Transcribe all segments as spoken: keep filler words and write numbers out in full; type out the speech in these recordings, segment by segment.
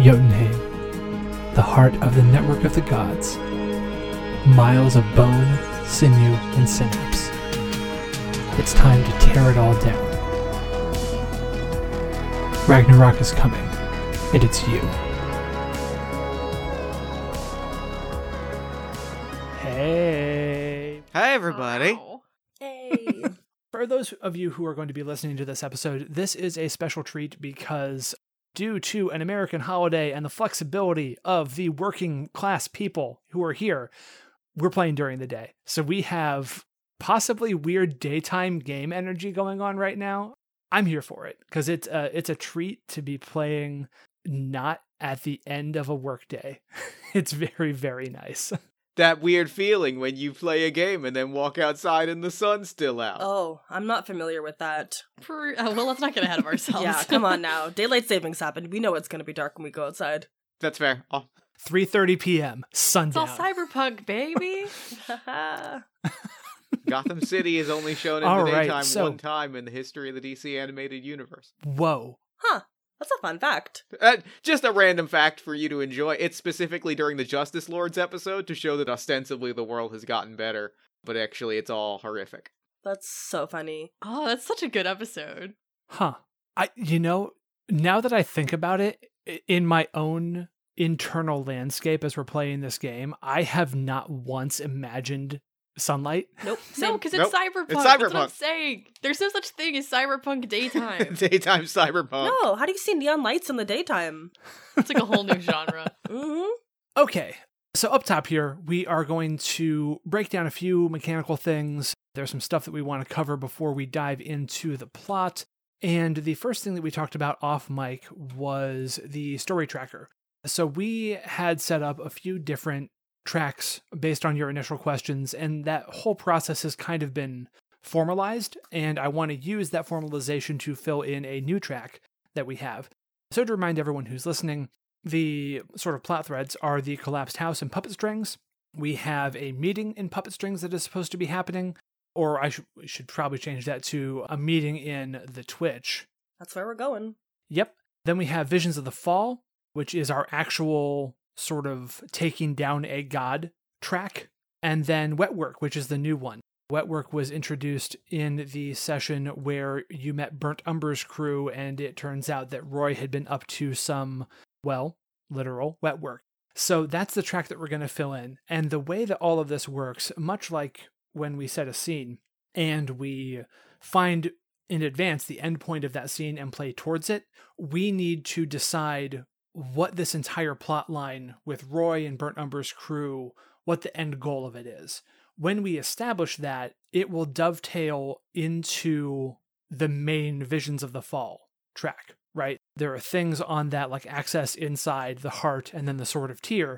Jotunheim, the heart of the network of the gods. Miles of bone, sinew, and synapse. It's time to tear it all down. Ragnarok is coming, and it's you. Hey! Hi, everybody. Wow. Hey. For those of you who are going to be listening to this episode, this is a special treat because due to an American holiday and the flexibility of the working class people who are here, we're playing during the day. So we have possibly weird daytime game energy going on right now. I'm here for it because it's a, it's a treat to be playing not at the end of a workday. It's very, very nice. That weird feeling when you play a game and then walk outside and the sun's still out. Oh, I'm not familiar with that. For, uh, well, let's not get ahead of ourselves. Yeah, come on now. Daylight savings happened. We know it's going to be dark when we go outside. That's fair. Oh. three thirty p.m. It's sundown. all cyberpunk, baby. Gotham City is only shown in All the right, daytime so- one time in the history of the D C animated universe. Whoa. Huh. That's a fun fact. Uh, just a random fact for you to enjoy. It's specifically during the Justice Lords episode to show that ostensibly the world has gotten better, but actually it's all horrific. That's so funny. Oh, that's such a good episode. Huh. I, you know, now that I think about it, i- in my own internal landscape as we're playing this game, I have not once imagined sunlight. Nope. No, Same. because Nope. it's cyberpunk. It's That's what I'm cyberpunk. saying. There's no such thing as cyberpunk daytime. Daytime cyberpunk. No, how do you see neon lights in the daytime? It's like a whole new genre. Mm-hmm. Okay. So up top here, we are going to break down a few mechanical things. There's some stuff that we want to cover before we dive into the plot. And the first thing that we talked about off mic was the story tracker. So we had set up a few different tracks based on your initial questions, and that whole process has kind of been formalized, and I want to use that formalization to fill in a new track that we have. So to remind everyone who's listening, the sort of plot threads are the collapsed house and puppet strings. We have a meeting in puppet strings that is supposed to be happening, or I should, we should probably change that to a meeting in the Twitch. That's where we're going. Yep. Then we have Visions of the Fall, which is our actual sort of taking down a god track. And then Wet Work, which is the new one. Wet Work was introduced in the session where you met Burnt Umber's crew, and it turns out that Roy had been up to some, well, literal wet work. So that's the track that we're going to fill in. And the way that all of this works, much like when we set a scene and we find in advance the end point of that scene and play towards it, we need to decide what this entire plot line with Roy and Burnt Umber's crew, what the end goal of it is. When we establish that, it will dovetail into the main Visions of the Fall track, right? There are things on that like access inside the heart and then the Sword of Tyr.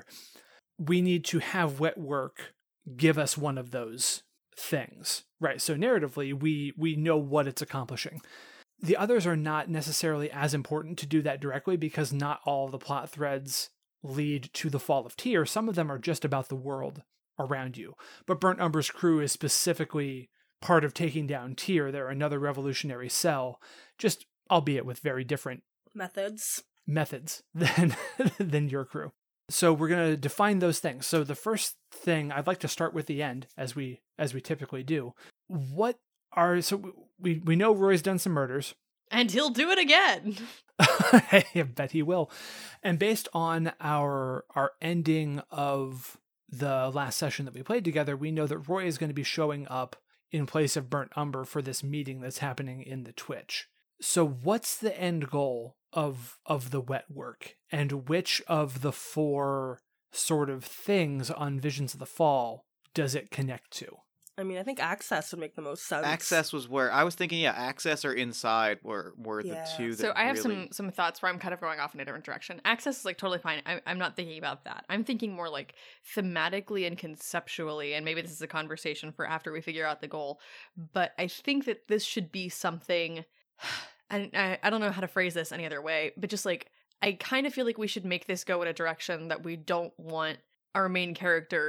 We need to have Wet Work give us one of those things, right? So narratively, we we know what it's accomplishing. The others are not necessarily as important to do that directly because not all of the plot threads lead to the fall of Tyr. Some of them are just about the world around you. But Burnt Umber's crew is specifically part of taking down Tyr. They're another revolutionary cell, just albeit with very different Methods. methods than than your crew. So we're going to define those things. So the first thing, I'd like to start with the end, as we as we typically do. What are so we we know Roy's done some murders. And he'll do it again. I bet he will. And based on our our ending of the last session that we played together, we know that Roy is going to be showing up in place of Burnt Umber for this meeting that's happening in the Twitch. So what's the end goal of of the Wet Work, and which of the four sort of things on Visions of the Fall does it connect to? I mean, I think access would make the most sense. Access was where I was thinking, yeah, access or inside were, were Yeah. the two that So I have really... some some thoughts where I'm kind of going off in a different direction. Access is like totally fine. I, I'm not thinking about that. I'm thinking more like thematically and conceptually, and maybe this is a conversation for after we figure out the goal. But I think that this should be something, and I, I don't know how to phrase this any other way, but just like, I kind of feel like we should make this go in a direction that we don't want our main characters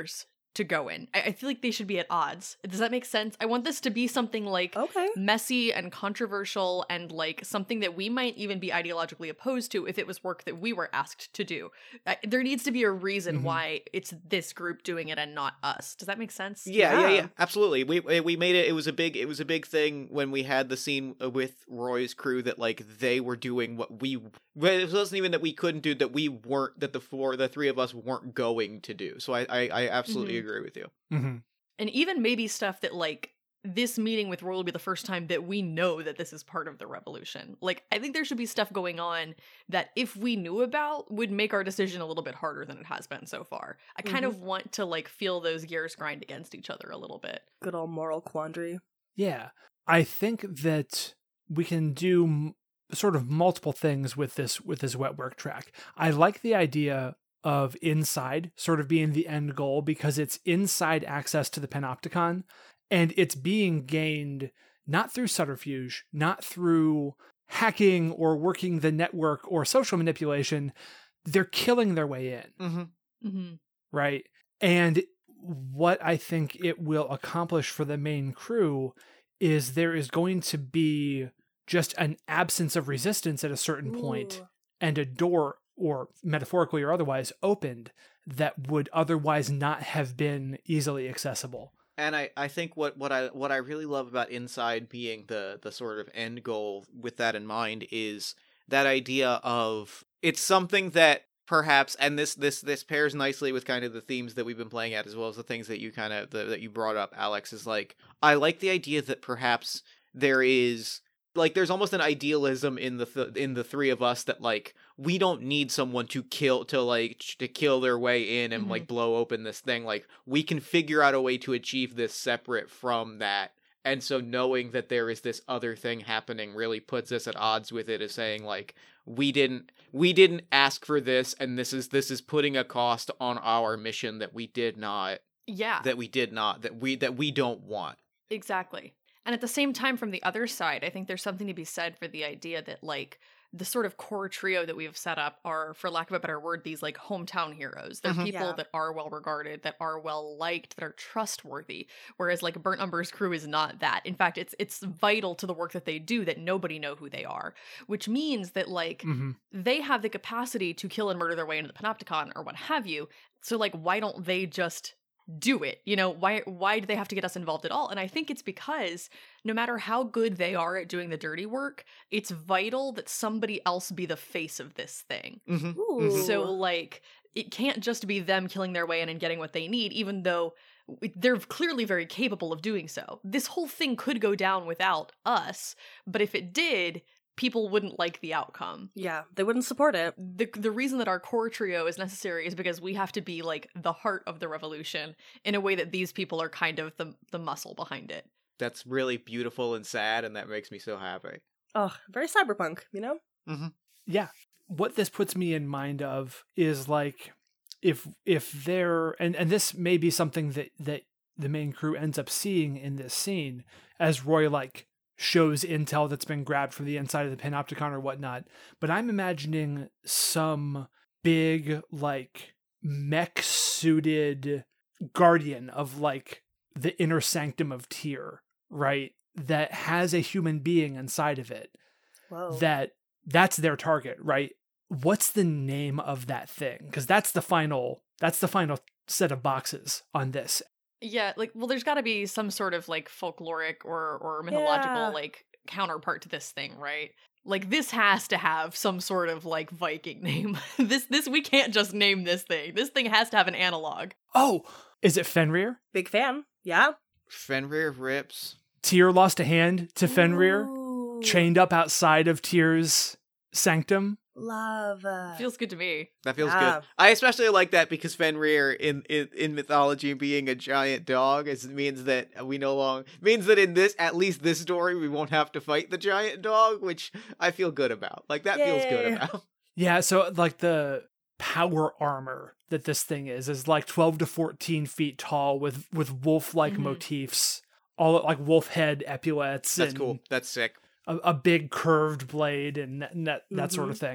to go in. I, I feel like they should be at odds. Does that make sense? I want this to be something like Okay. messy and controversial and like something that we might even be ideologically opposed to if it was work that we were asked to do. Uh, there needs to be a reason Mhm. why it's this group doing it and not us. Does that make sense? Yeah, yeah, Yeah. yeah, absolutely. We we made it. It was a big. It was a big thing when we had the scene with Roy's crew that like they were doing what we. Well, it wasn't even that we couldn't do that. We weren't that the four, the three of us weren't going to do. So I, I, I absolutely Mhm. agree with you. Mm-hmm. And even maybe stuff that like this meeting with Roy will be the first time that we know that this is part of the revolution. Like, I think there should be stuff going on that if we knew about would make our decision a little bit harder than it has been so far. I kind Mhm. of want to like feel those gears grind against each other a little bit. Good old moral quandary. Yeah. I think that we can do m- sort of multiple things with this with this wet work track. I like the idea of inside sort of being the end goal because it's inside access to the Panopticon and it's being gained not through subterfuge, not through hacking or working the network or social manipulation. They're killing their way in. Mm-hmm. Mm-hmm. Right. And what I think it will accomplish for the main crew is there is going to be just an absence of resistance at a certain point Ooh. and a door, or metaphorically or otherwise, opened that would otherwise not have been easily accessible. And I, I think what, what I what I really love about Inside being the the sort of end goal with that in mind is that idea of it's something that perhaps, and this this this pairs nicely with kind of the themes that we've been playing at, as well as the things that you kind of the, that you brought up, Alex, is like I like the idea that perhaps there is like there's almost an idealism in the th- in the three of us that like we don't need someone to kill to like to kill their way in and Mhm. like blow open this thing. Like we can figure out a way to achieve this separate from that. And so knowing that there is this other thing happening really puts us at odds with it, as saying like we didn't we didn't ask for this, and this is this is putting a cost on our mission that we did not Yeah. that we did not that we that we don't want. Exactly. And at the same time, from the other side, I think there's something to be said for the idea that, like, the sort of core trio that we have set up are, for lack of a better word, these, like, hometown heroes. They're Mhm. people Yeah. that are well regarded, that are well liked, that are trustworthy. Whereas, like, Burnt Umber's crew is not that. In fact, it's it's vital to the work that they do that nobody know who they are. Which means that, like, Mm-hmm. they have the capacity to kill and murder their way into the Panopticon or what have you. So, like, why don't they just do it? You know, why why do they have to get us involved at all? And I think it's because no matter how good they are at doing the dirty work, it's vital that somebody else be the face of this thing. Mm-hmm. Ooh. So, like, it can't just be them killing their way in and getting what they need, even though they're clearly very capable of doing so. This whole thing could go down without us, but if it did, people wouldn't like the outcome. Yeah, they wouldn't support it. The the reason that our core trio is necessary is because we have to be like the heart of the revolution in a way that these people are kind of the the muscle behind it. That's really beautiful and sad, and that makes me so happy. Oh, very cyberpunk, you know? Yeah. What this puts me in mind of is like if if they're and, and this may be something that, that the main crew ends up seeing in this scene as Roy like shows intel that's been grabbed from the inside of the Panopticon or whatnot. But I'm imagining some big like mech suited guardian of like the inner sanctum of Tyr, right? That has a human being inside of it. Whoa. That that's their target, right? What's the name of that thing? Because that's the final that's the final set of boxes on this. Yeah, like, well, there's got to be some sort of like folkloric or or mythological Yeah. like counterpart to this thing, right? Like, this has to have some sort of like Viking name. this this we can't just name this thing. This thing has to have an analog. Oh, is it Fenrir? Big fan. Yeah. Fenrir rips. Tyr lost a hand to Fenrir, Ooh. chained up outside of Tyr's sanctum. Love. uh, Feels good to me. That feels Yeah. good. I especially like that because Fenrir in, in in mythology being a giant dog is means that we no longer means that in this at least this story we won't have to fight the giant dog, which I feel good about. Like that feels good Yay. about. Yeah, so like the power armor that this thing is is like twelve to fourteen feet tall with with wolf-like Mhm. motifs, all like wolf head epaulets. That's and cool. That's sick. A, a big curved blade and that and that, that sort of thing.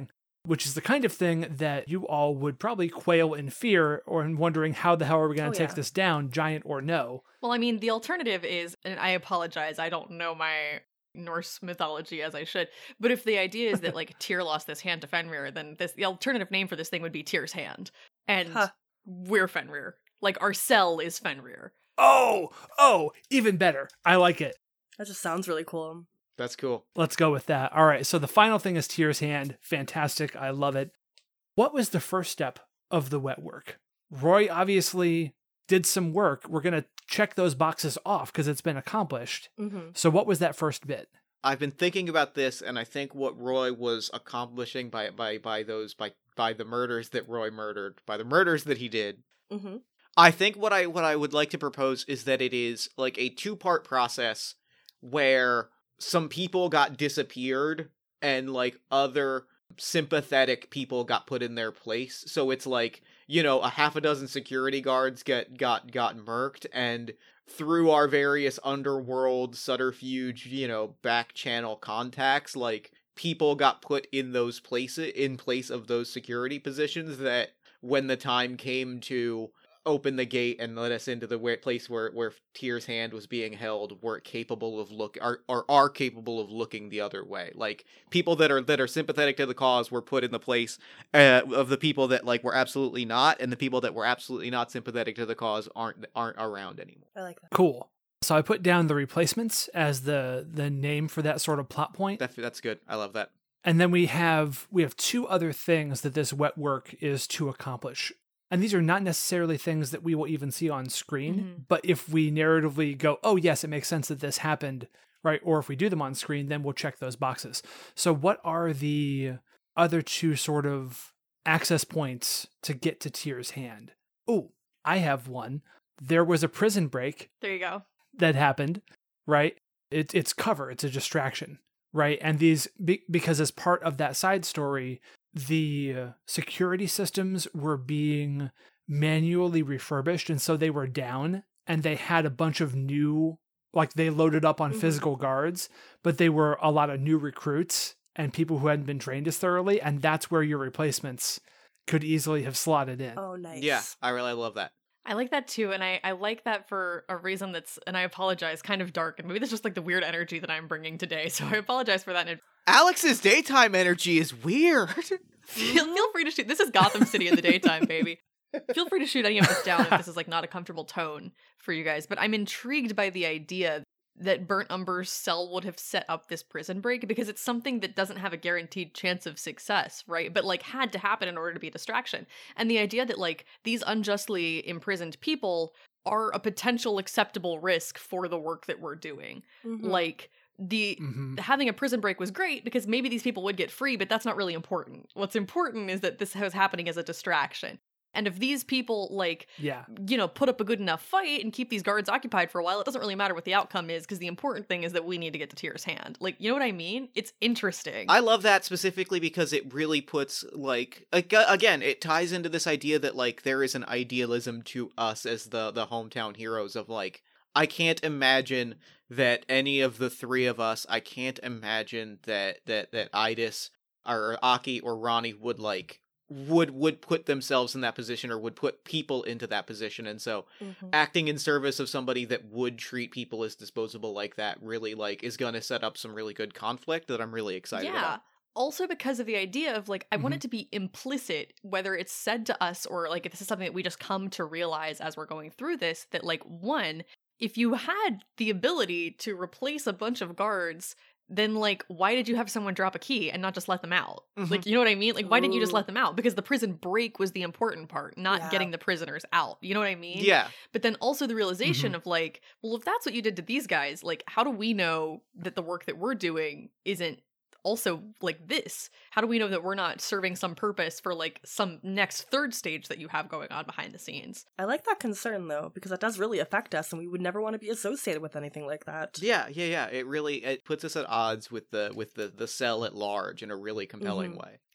which is the kind of thing that you all would probably quail in fear or in wondering how the hell are we going to Oh, take yeah. this down, giant or no. Well, I mean, the alternative is, and I apologize, I don't know my Norse mythology as I should, but if the idea is that like Tyr lost this hand to Fenrir, then this the alternative name for this thing would be Tyr's hand. And Huh. we're Fenrir. Like our cell is Fenrir. Oh, oh, even better. I like it. That just sounds really cool. That's cool. Let's go with that. All right, so the final thing is Tyr's hand. Fantastic. I love it. What was the first step of the wet work? Roy obviously did some work. We're going to check those boxes off because it's been accomplished. Mm-hmm. So what was that first bit? I've been thinking about this, and I think what Roy was accomplishing by by by those by by the murders that Roy murdered, by the murders that he did. Mm-hmm. I think what I what I would like to propose is that it is like a two-part process where some people got disappeared and like other sympathetic people got put in their place. So it's like, you know, a half a dozen security guards get got got murked, and through our various underworld subterfuge, you know, back channel contacts, like people got put in those places in place of those security positions that when the time came to open the gate and let us into the where, place where where Tyr's hand was being held, weren't capable of look are or are capable of looking the other way. Like people that are that are sympathetic to the cause were put in the place uh, of the people that like were absolutely not, and the people that were absolutely not sympathetic to the cause aren't aren't around anymore. I like that. Cool. So I put down the replacements as the the name for that sort of plot point. That, that's good. I love that. And then we have we have two other things that this wet work is to accomplish. And these are not necessarily things that we will even see on screen, Mm-hmm. but if we narratively go, oh yes, it makes sense that this happened, right? Or if we do them on screen, then we'll check those boxes. So what are the other two sort of access points to get to Tyr's hand? Oh, I have one. There was a prison break There you go. that happened, right? It, it's cover, it's a distraction, right? And these, be, because as part of that side story, the uh, security systems were being manually refurbished, and so they were down, and they had a bunch of new, like they loaded up on Mhm. physical guards, but they were a lot of new recruits and people who hadn't been trained as thoroughly, and that's where your replacements could easily have slotted in. Oh, nice. Yeah, I really love that. I like that too, and I, I like that for a reason that's, and I apologize, kind of dark, and maybe that's just like the weird energy that I'm bringing today, so I apologize for that. And Alex's daytime energy is weird. feel, feel free to shoot. This is Gotham City in the daytime, baby. Feel free to shoot any of this down if this is like not a comfortable tone for you guys, but I'm intrigued by the idea that Burnt Umber's cell would have set up this prison break, because it's something that doesn't have a guaranteed chance of success, right? But like had to happen in order to be a distraction. And the idea that like these unjustly imprisoned people are a potential acceptable risk for the work that we're doing. Mhm. Like the Mhm. having a prison break was great because maybe these people would get free, but that's not really important. What's important is that this was happening as a distraction. And if these people, like, Yeah. you know, put up a good enough fight and keep these guards occupied for a while, it doesn't really matter what the outcome is, because the important thing is that we need to get to Tyr's hand. Like, you know what I mean? It's interesting. I love that specifically because it really puts, like, ag- again, it ties into this idea that, like, there is an idealism to us as the, the hometown heroes of, like, I can't imagine that any of the three of us, I can't imagine that, that, that Idis or Aki or Ronnie would, like, would would put themselves in that position or would put people into that position. And so Mhm. acting in service of somebody that would treat people as disposable like that really, like, is going to set up some really good conflict that I'm really excited yeah. about. Also because of the idea of, like, I want Mhm. it to be implicit, whether it's said to us or, like, if this is something that we just come to realize as we're going through this, that, like, one, if you had the ability to replace a bunch of guards, then, like, why did you have someone drop a key and not just let them out? Mhm. Like, you know what I mean? Like, why didn't you just Ooh. let them out? Because the prison break was the important part, not Yeah. getting the prisoners out. You know what I mean? Yeah. But then also the realization Mhm. of, like, well, if that's what you did to these guys, like, how do we know that the work that we're doing isn't also like this? How do we know that we're not serving some purpose for, like, some next third stage that you have going on behind the scenes? I like that concern, though, because that does really affect us, and we would never want to be associated with anything like that. Yeah, yeah, yeah. It really it puts us at odds with the with the the cell at large in a really compelling Mhm. way.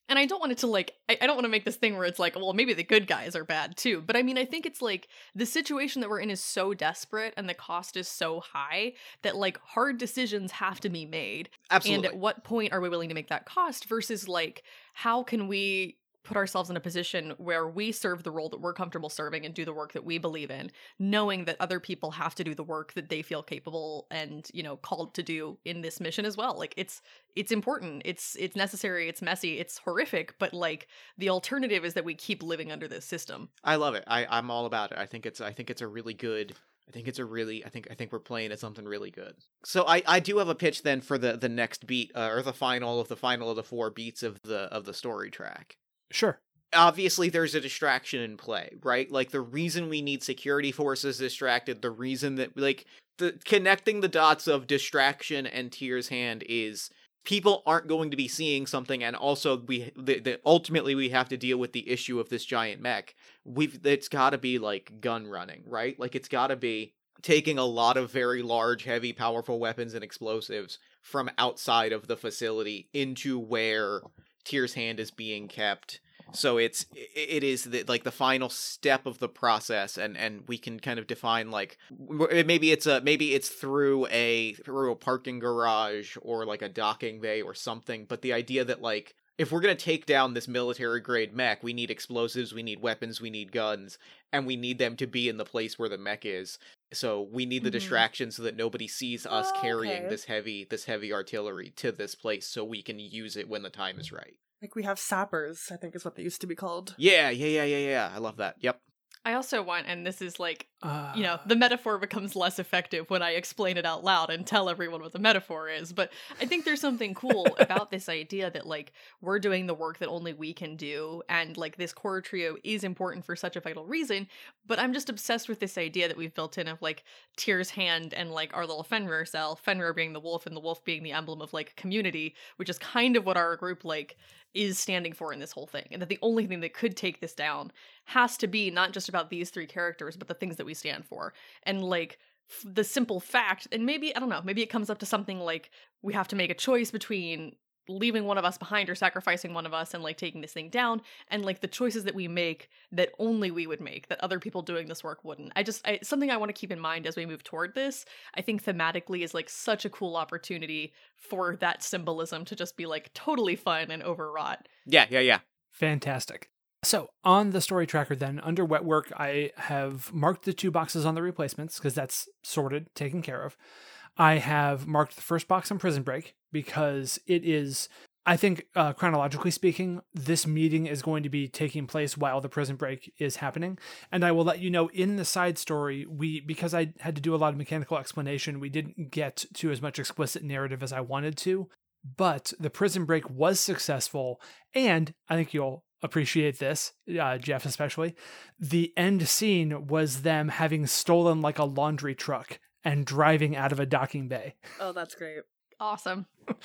And I don't want it to like, I, I don't want to make this thing where it's like, well, maybe the good guys are bad too. But I mean, I think it's like the situation that we're in is so desperate and the cost is so high that like hard decisions have to be made. Absolutely. And at what point are we willing to make that cost versus like, how can we put ourselves in a position where we serve the role that we're comfortable serving and do the work that we believe in, knowing that other people have to do the work that they feel capable and, you know, called to do in this mission as well. Like it's it's important, it's it's necessary, it's messy, it's horrific, but like the alternative is that we keep living under this system. I love it. I, I'm all about it. I think it's I think it's a really good I think it's a really I think I think we're playing at something really good. So I, I do have a pitch then for the, the next beat, uh, or the final of the final of the four beats of the of the story track. Sure. Obviously there's a distraction in play, right? Like the reason we need security forces distracted, the reason that like the connecting the dots of distraction and Tyr's hand is people aren't going to be seeing something, and also we the, the ultimately we have to deal with the issue of this giant mech. We've it's got to be like gun running, right? Like it's got to be taking a lot of very large, heavy, powerful weapons and explosives from outside of the facility into where Tyr's hand is being kept. So it's it is the, like the final step of the process, and and we can kind of define like maybe it's a maybe it's through a through a parking garage or like a docking bay or something. But the idea that like if we're gonna take down this military grade mech, we need explosives, we need weapons, we need guns, and we need them to be in the place where the mech is. So we need the Mm-hmm. distraction so that nobody sees us Oh, carrying okay. this heavy this heavy artillery to this place, so we can use it when the time is right. Like we have sappers, I think is what they used to be called. Yeah, yeah, yeah, yeah, yeah. I love that. Yep. I also want, and this is like, Uh, you know, the metaphor becomes less effective when I explain it out loud and tell everyone what the metaphor is. But I think there's something cool about this idea that, like, we're doing the work that only we can do. And, like, this core trio is important for such a vital reason. But I'm just obsessed with this idea that we've built in of, like, Tyr's hand and, like, our little Fenrir cell, Fenrir being the wolf and the wolf being the emblem of, like, community, which is kind of what our group, like, is standing for in this whole thing. And that the only thing that could take this down has to be not just about these three characters, but the things that we stand for. And like f- the simple fact, and maybe, I don't know, maybe it comes up to something like we have to make a choice between leaving one of us behind or sacrificing one of us and like taking this thing down, and like the choices that we make that only we would make, that other people doing this work wouldn't. I just, I, something I want to keep in mind as we move toward this, I think thematically is like such a cool opportunity for that symbolism to just be like totally fun and overwrought. Yeah, yeah, yeah. Fantastic. So on the story tracker then, under wet work, I have marked the two boxes on the replacements because that's sorted, taken care of. I have marked the first box on Prison Break because it is, I think, uh, chronologically speaking, this meeting is going to be taking place while the Prison Break is happening. And I will let you know in the side story, we because I had to do a lot of mechanical explanation, we didn't get to as much explicit narrative as I wanted to. But the Prison Break was successful, and I think you'll appreciate this, uh, Jeff especially. The end scene was them having stolen like a laundry truck and driving out of a docking bay. Oh, that's great. Awesome.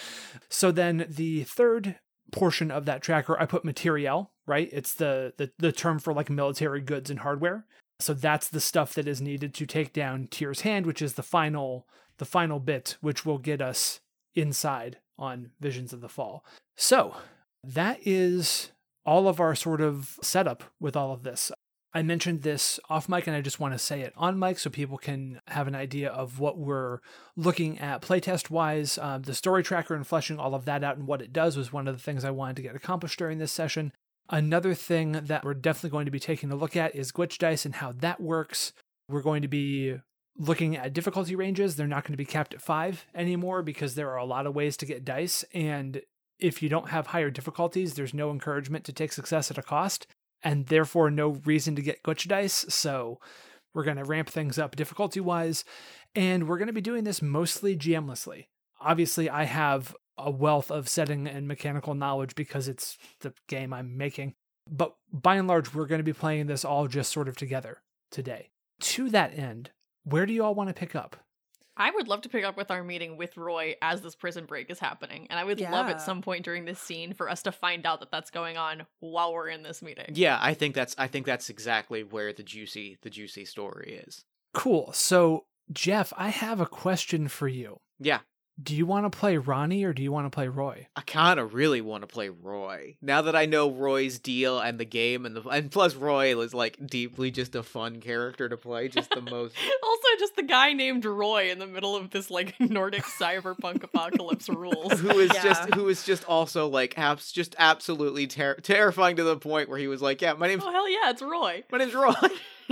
So then the third portion of that tracker, I put materiel, right? It's the, the, the term for like military goods and hardware. So that's the stuff that is needed to take down Tyr's hand, which is the final, the final bit, which will get us inside on Visions of the Fall. So that is all of our sort of setup with all of this. I mentioned this off mic, and I just want to say it on mic so people can have an idea of what we're looking at playtest wise. Um, the story tracker and fleshing all of that out and what it does was one of the things I wanted to get accomplished during this session. Another thing that we're definitely going to be taking a look at is glitch dice and how that works. We're going to be looking at difficulty ranges. They're not going to be capped at five anymore because there are a lot of ways to get dice. And if you don't have higher difficulties, there's no encouragement to take success at a cost, and therefore no reason to get glitch dice. So we're going to ramp things up difficulty-wise, and we're going to be doing this mostly G M-lessly. Obviously, I have a wealth of setting and mechanical knowledge because it's the game I'm making, but by and large, we're going to be playing this all just sort of together today. To that end, where do you all want to pick up? I would love to pick up with our meeting with Roy as this Prison Break is happening. And I would love Yeah. at some point during this scene for us to find out that that's going on while we're in this meeting. Yeah, I think that's I think that's exactly where the juicy the juicy story is. Cool. So, Jeff, I have a question for you. Yeah. do you want to play Ronnie or do you want to play Roy? I kind of really want to play Roy. Now that I know Roy's deal and the game, and the and plus Roy is like deeply just a fun character to play, just the most. Also, just the guy named Roy in the middle of this like Nordic cyberpunk apocalypse rules. Who is Yeah. just who is just also like abs- just absolutely ter- terrifying to the point where he was like, "Yeah, my name's Oh hell yeah, it's Roy. my name's Roy."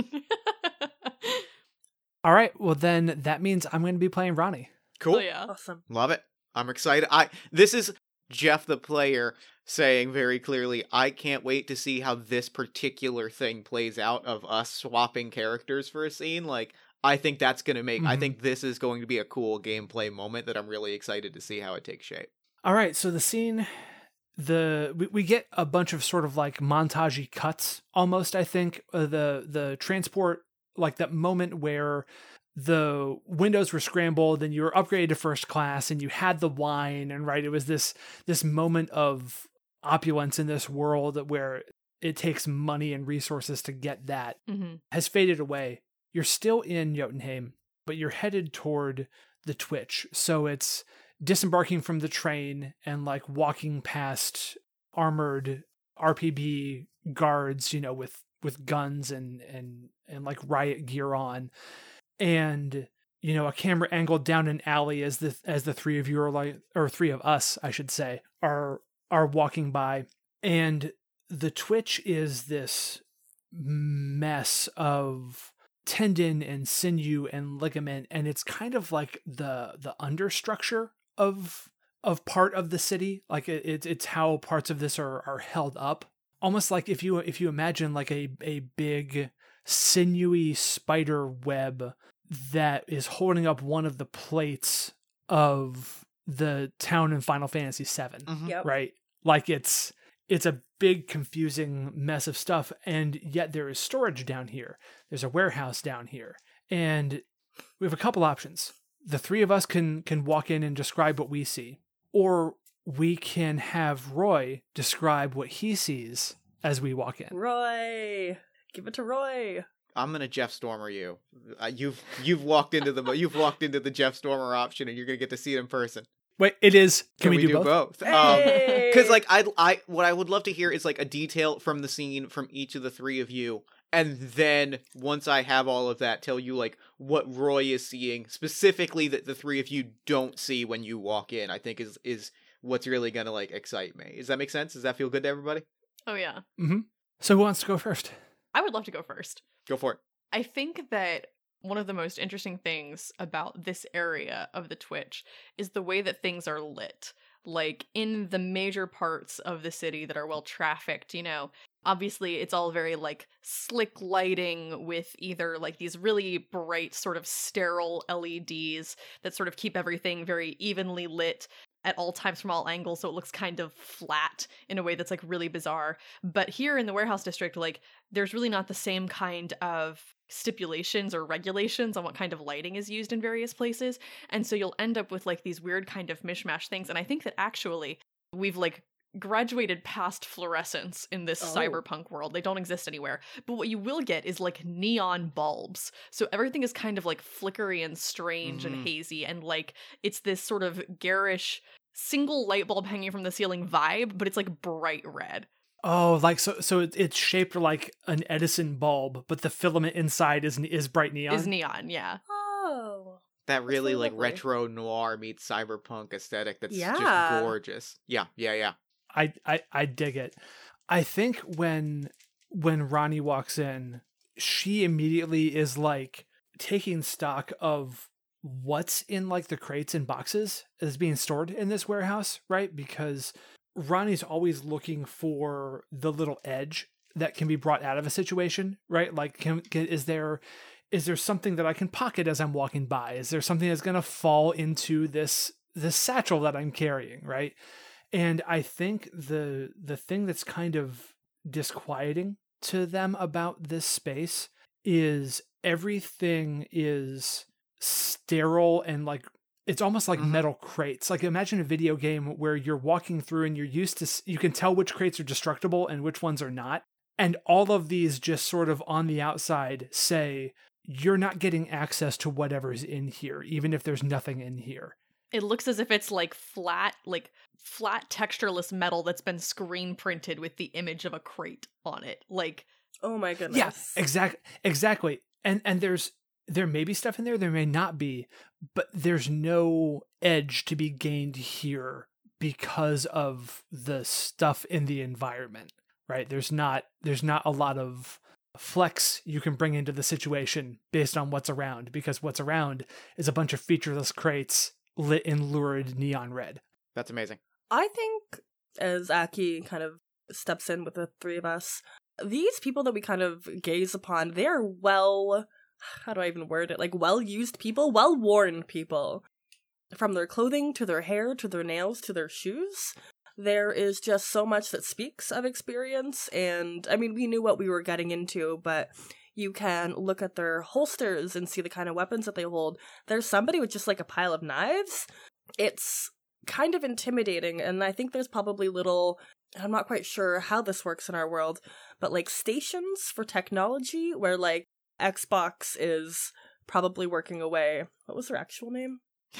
All right, well then that means I'm going to be playing Ronnie. Cool, Oh yeah. Awesome. love it. I'm excited. I this is Jeff the player saying very clearly, I can't wait to see how this particular thing plays out of us swapping characters for a scene. Like, I think that's going to make, I Mhm. think this is going to be a cool gameplay moment that I'm really excited to see how it takes shape. All right, so the scene, the we, we get a bunch of sort of like montagey cuts almost, I think. Uh, the the transport, like that moment where the windows were scrambled and you were upgraded to first class and you had the wine, and right, it was this this moment of opulence in this world where it takes money and resources to get that, Mm-hmm. has faded away. You're still in Jotunheim, but you're headed toward the Twitch. So it's disembarking from the train and like walking past armored R P B guards, you know, with with guns and and and like riot gear on, and you know, a camera angled down an alley as the as the three of you are like, or three of us, I should say, are are walking by, and the Twitch is this mess of tendon and sinew and ligament, and it's kind of like the the understructure of of part of the city. Like it, it's it's how parts of this are are held up, almost like if you if you imagine like a a big sinewy spider web that is holding up one of the plates of the town in Final Fantasy seven, Mhm. Yep. right? Like it's it's a big confusing mess of stuff, and yet there is storage down here. There's a warehouse down here, and we have a couple options. The three of us can can walk in and describe what we see, or we can have Roy describe what he sees as we walk in. Roy, give it to Roy. I'm gonna Jeff Stormer you. Uh, you've you've walked into the you've walked into the Jeff Stormer option, and you're gonna get to see it in person. Wait, it is. Can, we, do, both? both? Um, Hey! Because like I I what I would love to hear is like a detail from the scene from each of the three of you, and then once I have all of that, tell you like what Roy is seeing specifically that the three of you don't see when you walk in. I think is is what's really gonna like excite me. Does that make sense? Does that feel good to everybody? Oh yeah. So who wants to go first? I would love to go first. Go for it. I think that one of the most interesting things about this area of the Twitch is the way that things are lit. Like in the major parts of the city that are well trafficked, you know, obviously it's all very like slick lighting with either like these really bright sort of sterile L E Ds that sort of keep everything very evenly lit at all times from all angles, so it looks kind of flat in a way that's like really bizarre. But here in the warehouse district, like there's really not the same kind of stipulations or regulations on what kind of lighting is used in various places, and so you'll end up with like these weird kind of mishmash things. And I think that actually we've like graduated past fluorescence in this Oh. cyberpunk world. They don't exist anywhere. But what you will get is like neon bulbs. So everything is kind of like flickery and strange Mhm. and hazy, and like it's this sort of garish single light bulb hanging from the ceiling vibe, but it's like bright red. Oh, like so so it, it's shaped like an Edison bulb, but the filament inside is is bright neon. Is neon, yeah. Oh. That really really like lovely. retro noir meets cyberpunk aesthetic. That's Yeah. just gorgeous. Yeah, yeah, yeah. I, I I dig it. I think when when Ronnie walks in, she immediately is like taking stock of what's in like the crates and boxes that's being stored in this warehouse, right? Because Ronnie's always looking for the little edge that can be brought out of a situation, right? Like, can, can is there is there something that I can pocket as I'm walking by? Is there something that's going to fall into this this satchel that I'm carrying, right? And I think the the thing that's kind of disquieting to them about this space is everything is sterile and like it's almost like Mhm. metal crates. Like imagine a video game where you're walking through and you're used to s- you can tell which crates are destructible and which ones are not. And all of these just sort of on the outside say you're not getting access to whatever's in here, even if there's nothing in here. It looks as if it's like flat, like flat textureless metal that's been screen printed with the image of a crate on it. Like, Oh my goodness. Yeah, exactly, exactly. And and there's there may be stuff in there, there may not be, but there's no edge to be gained here because of the stuff in the environment, right? There's not there's not a lot of flex you can bring into the situation based on what's around, because what's around is a bunch of featureless crates lit in lurid neon red. That's amazing. I think as Aki kind of steps in with the three of us, these people that we kind of gaze upon, they're well, how do I even word it? Like well-used people, well-worn people. From their clothing to their hair to their nails to their shoes, there is just so much that speaks of experience. And I mean, we knew what we were getting into, but you can look at their holsters and see the kind of weapons that they hold. There's somebody with just like a pile of knives. It's kind of intimidating, and I think there's probably little, I'm not quite sure how this works in our world, but like stations for technology where like Xbox is probably working away. What was their actual name?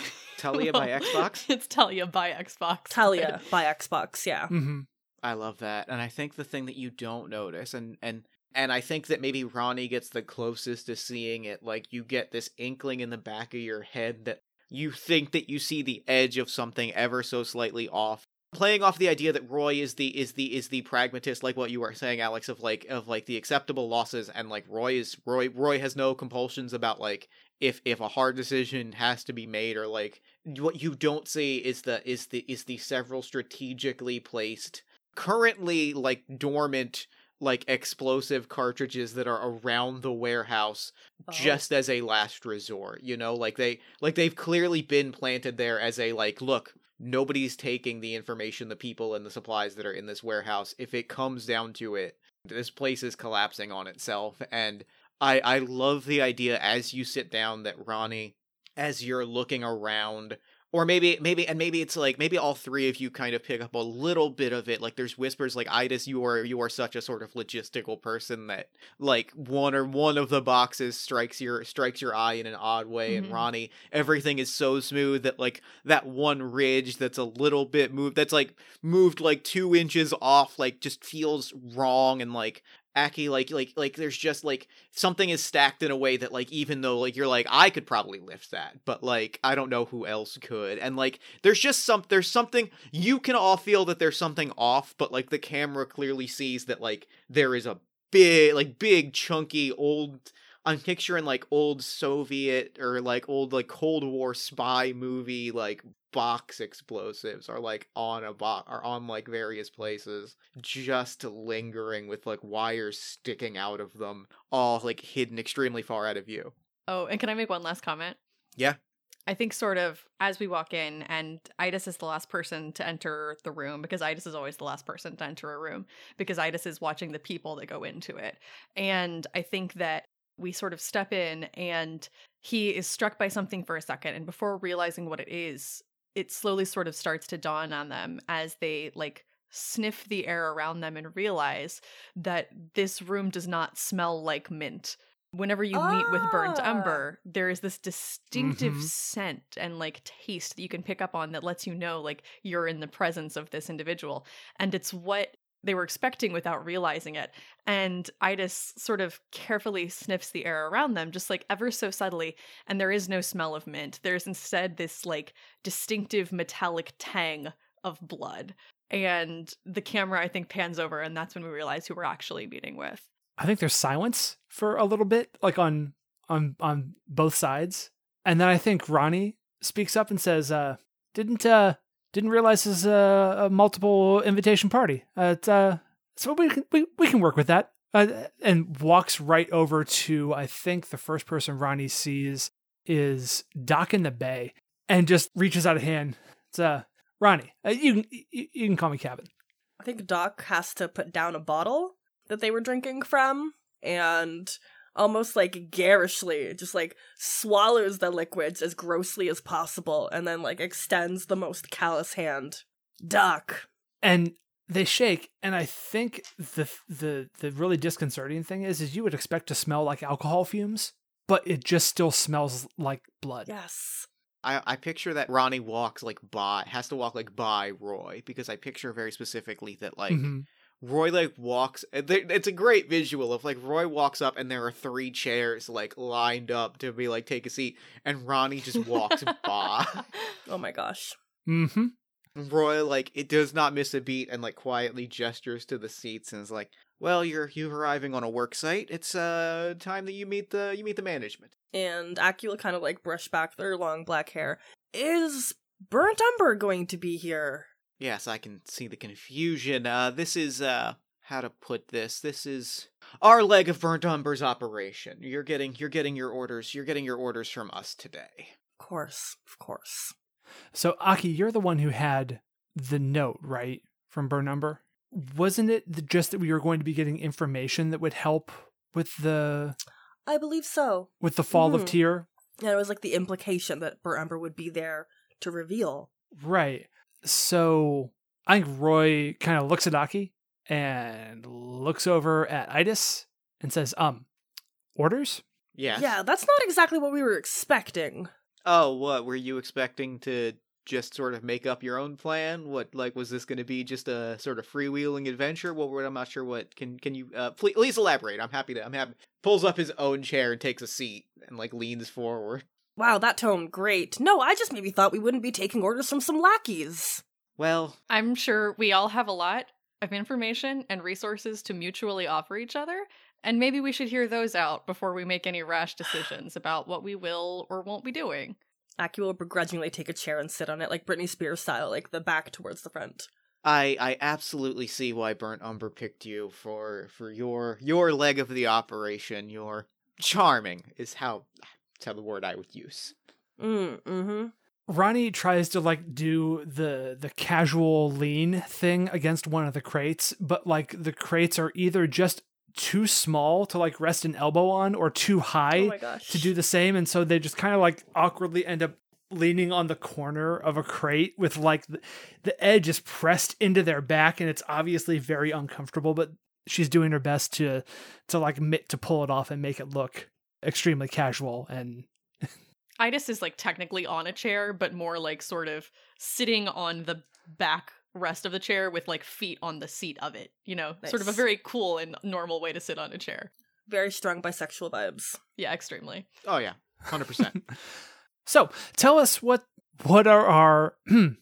Talia by Xbox? It's Talia by Xbox. Talia by Xbox, yeah. Mm-hmm. I love that. And I think the thing that you don't notice, and and and I think that maybe Ronnie gets the closest to seeing it, like you get this inkling in the back of your head that you think that you see the edge of something ever so slightly off. Playing off the idea that Roy is the is the is the pragmatist, like what you were saying, Alex, of like of like the acceptable losses, and like Roy is Roy Roy has no compulsions about like if if a hard decision has to be made, or like what you don't see is the is the is the several strategically placed, currently like dormant, like explosive cartridges that are around the warehouse Oh. just as a last resort, you know, like they like they've clearly been planted there as a like, look, nobody's taking the information, the people and the supplies that are in this warehouse. If it comes down to it, this place is collapsing on itself. And I I love the idea as you sit down that Ronnie, as you're looking around, or maybe, maybe, and maybe it's like, maybe all three of you kind of pick up a little bit of it. Like there's whispers like, Idis, you are, you are such a sort of logistical person that like one or one of the boxes strikes your, strikes your eye in an odd way. Mhm. And Ronnie, everything is so smooth that like that one ridge that's a little bit moved, that's like moved like two inches off, like just feels wrong. And like, Aki, like, like, like, there's just, like, something is stacked in a way that, like, even though, like, you're like, I could probably lift that, but, like, I don't know who else could, and, like, there's just some, there's something, you can all feel that there's something off, but, like, the camera clearly sees that, like, there is a big, like, big, chunky, old, I'm picturing, like, old Soviet, or, like, old, like, Cold War spy movie, like, box explosives are like on a box, are on like various places, just lingering with like wires sticking out of them, all like hidden extremely far out of view. Oh, and can I make one last comment? Yeah. I think sort of as we walk in, and Idis is the last person to enter the room, because Idis is always the last person to enter a room, because Idis is watching the people that go into it. And I think that we sort of step in and he is struck by something for a second, and before realizing what it is, it slowly sort of starts to dawn on them as they like sniff the air around them and realize that this room does not smell like mint. Whenever you meet with burnt Ah. umber, there is this distinctive Mhm. scent and like taste that you can pick up on that lets you know like you're in the presence of this individual. And it's what they were expecting without realizing it. And Idis sort of carefully sniffs the air around them, just like ever so subtly, and there is no smell of mint. There's instead this like distinctive metallic tang of blood. And the camera, I think, pans over, and that's when we realize who we're actually meeting with. I think there's silence for a little bit, like on on on both sides, and then I think Ronnie speaks up and says, uh, "Didn't uh, didn't realize this is a, a multiple invitation party. Uh, it's, uh, so we can we, we can work with that." Uh, and walks right over to, I think the first person Ronnie sees is Doc in the Bay, and just reaches out a hand. It's uh Ronnie. Uh, you can you, you can call me Cabin. I think Doc has to put down a bottle that they were drinking from and almost like garishly just like swallows the liquids as grossly as possible and then like extends the most callous hand. Doc. And they shake, and I think the the the really disconcerting thing is is you would expect to smell like alcohol fumes, but it just still smells like blood. Yes. I, I picture that Ronnie walks like by, has to walk like by Roy, because I picture very specifically that like Mm-hmm. Roy like walks, it's a great visual of like Roy walks up and there are three chairs like lined up to be like, take a seat, and Ronnie just walks by. Oh my gosh. Mm-hmm. Roy like, it does not miss a beat and like quietly gestures to the seats and is like, well, you're you arriving on a work site. It's uh time that you meet the you meet the management. And Aki will kind of like brush back their long black hair. Is Burnt Umber going to be here? Yes, I can see the confusion. Uh, this is, uh, how to put this? This is our leg of Burnt Umber's operation. You're getting, you're getting your orders. You're getting your orders from us today. Of course, of course. So, Aki, you're the one who had the note, right, from Burnt Umber? Wasn't it th- just that we were going to be getting information that would help with the I believe so. with the fall Mhm. of Tyr? Yeah, it was like the implication that Burnt Umber would be there to reveal. Right. So I think Roy kind of looks at Aki and looks over at Idis and says, um, orders? Yes. Yeah, that's not exactly what we were expecting. Oh, what? Were you expecting to just sort of make up your own plan? What, like, was this going to be just a sort of freewheeling adventure? Well, I'm not sure what. Can can you, uh, please, please elaborate? I'm happy to, I'm happy. Pulls up his own chair and takes a seat and, like, leans forward. Wow, that tone, great. No, I just maybe thought we wouldn't be taking orders from some lackeys. Well, I'm sure we all have a lot of information and resources to mutually offer each other, and maybe we should hear those out before we make any rash decisions about what we will or won't be doing. Aki will begrudgingly take a chair and sit on it, like Britney Spears style, like the back towards the front. I I absolutely see why Burnt Umber picked you for for your your leg of the operation. Your charming is how that's how the word I would use. Mm, mm-hmm. Ronnie tries to like do the the casual lean thing against one of the crates, but like the crates are either just too small to like rest an elbow on or too high Oh my gosh. to do the same, and so they just kind of like awkwardly end up leaning on the corner of a crate with like the, the edge is pressed into their back, and it's obviously very uncomfortable, but she's doing her best to to like mi- to pull it off and make it look extremely casual. And Idis is like technically on a chair, but more like sort of sitting on the back rest of the chair with like feet on the seat of it. You know, sort of a Nice. very cool and normal way to sit on a chair. Very strong bisexual vibes. Yeah, extremely. Oh yeah, one hundred percent. so tell us what what are our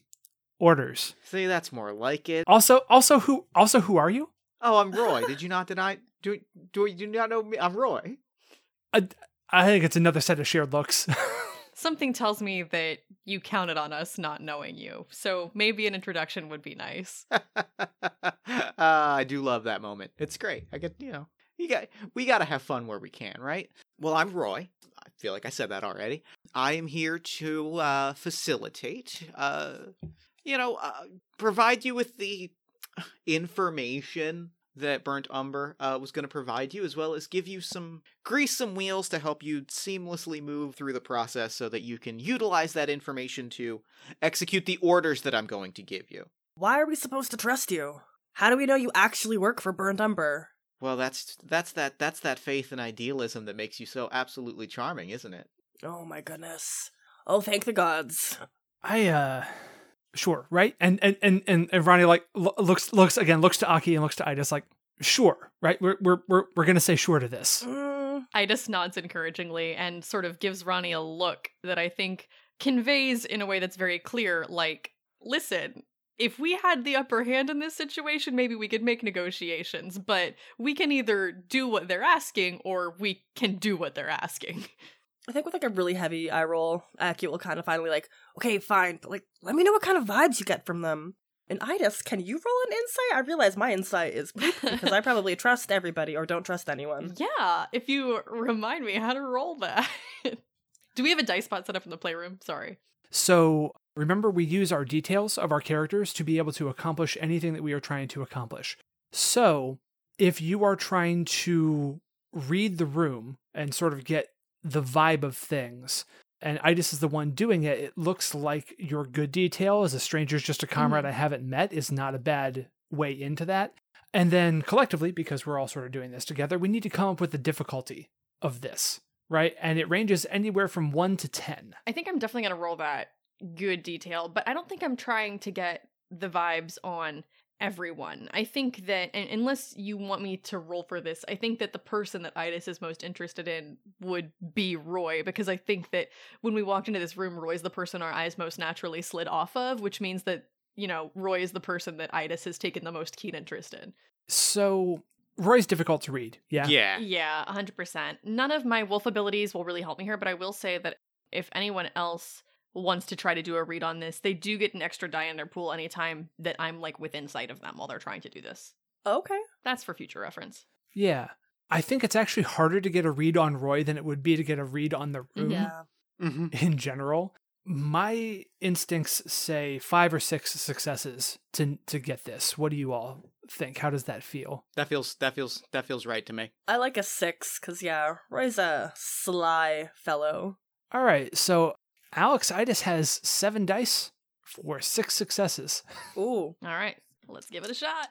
orders? See, that's more like it. Also, also who also who are you? Oh, I'm Roy. Did you not deny? Do do you not know me? I'm Roy. I, I think it's another set of shared looks. Something tells me that you counted on us not knowing you, so maybe an introduction would be nice. uh, I do love that moment. It's great. I get, you know, you got we got to have fun where we can, right? Well, I'm Roy. I feel like I said that already. I am here to uh, facilitate, uh, you know, uh, provide you with the information that Burnt Umber uh, was going to provide you, as well as give you some grease some wheels to help you seamlessly move through the process so that you can utilize that information to execute the orders that I'm going to give you. Why are we supposed to trust you? How do we know you actually work for Burnt Umber? Well, that's that's that that's that faith and idealism that makes you so absolutely charming, isn't it? Oh my goodness. Oh, thank the gods. I uh sure, right? And and and and, and Ronnie like lo- looks looks again looks to Aki and looks to Idis like sure, right? We're we're we're we're going to say sure to this. Mm, Idis nods encouragingly and sort of gives Ronnie a look that I think conveys in a way that's very clear, like, listen, if we had the upper hand in this situation, maybe we could make negotiations, but we can either do what they're asking or we can do what they're asking. I think with like a really heavy eye roll, Aki will kind of finally like, okay, fine, but like, let me know what kind of vibes you get from them. And Idis, can you roll an insight? I realize my insight is poop because I probably trust everybody or don't trust anyone. Yeah, if you remind me how to roll that. Do we have a dice spot set up in the playroom? Sorry. So remember, we use our details of our characters to be able to accomplish anything that we are trying to accomplish. So if you are trying to read the room and sort of get the vibe of things, and Idis is the one doing it, it looks like your good detail as a stranger's just a comrade Mhm. I haven't met is not a bad way into that. And then collectively, because we're all sort of doing this together, we need to come up with the difficulty of this, right? And it ranges anywhere from one to ten. I think I'm definitely going to roll that good detail, but I don't think I'm trying to get the vibes on everyone. I think that, and unless you want me to roll for this, I think that the person that Idas is most interested in would be Roy, because I think that when we walked into this room, Roy's the person our eyes most naturally slid off of, which means that, you know, Roy is the person that Idas has taken the most keen interest in. So Roy's difficult to read. Yeah. Yeah. Yeah, one hundred percent. None of my wolf abilities will really help me here, but I will say that if anyone else wants to try to do a read on this, they do get an extra die in their pool anytime that I'm like within sight of them while they're trying to do this. Okay. That's for future reference. Yeah. I think it's actually harder to get a read on Roy than it would be to get a read on the room Yeah. Mm-hmm. in general. My instincts say five or six successes to to get this. What do you all think? How does that feel? That feels that feels that feels right to me. I like a six, because, yeah, Roy's a sly fellow. All right. So Alex Idas has seven dice for six successes. Ooh. All right, let's give it a shot.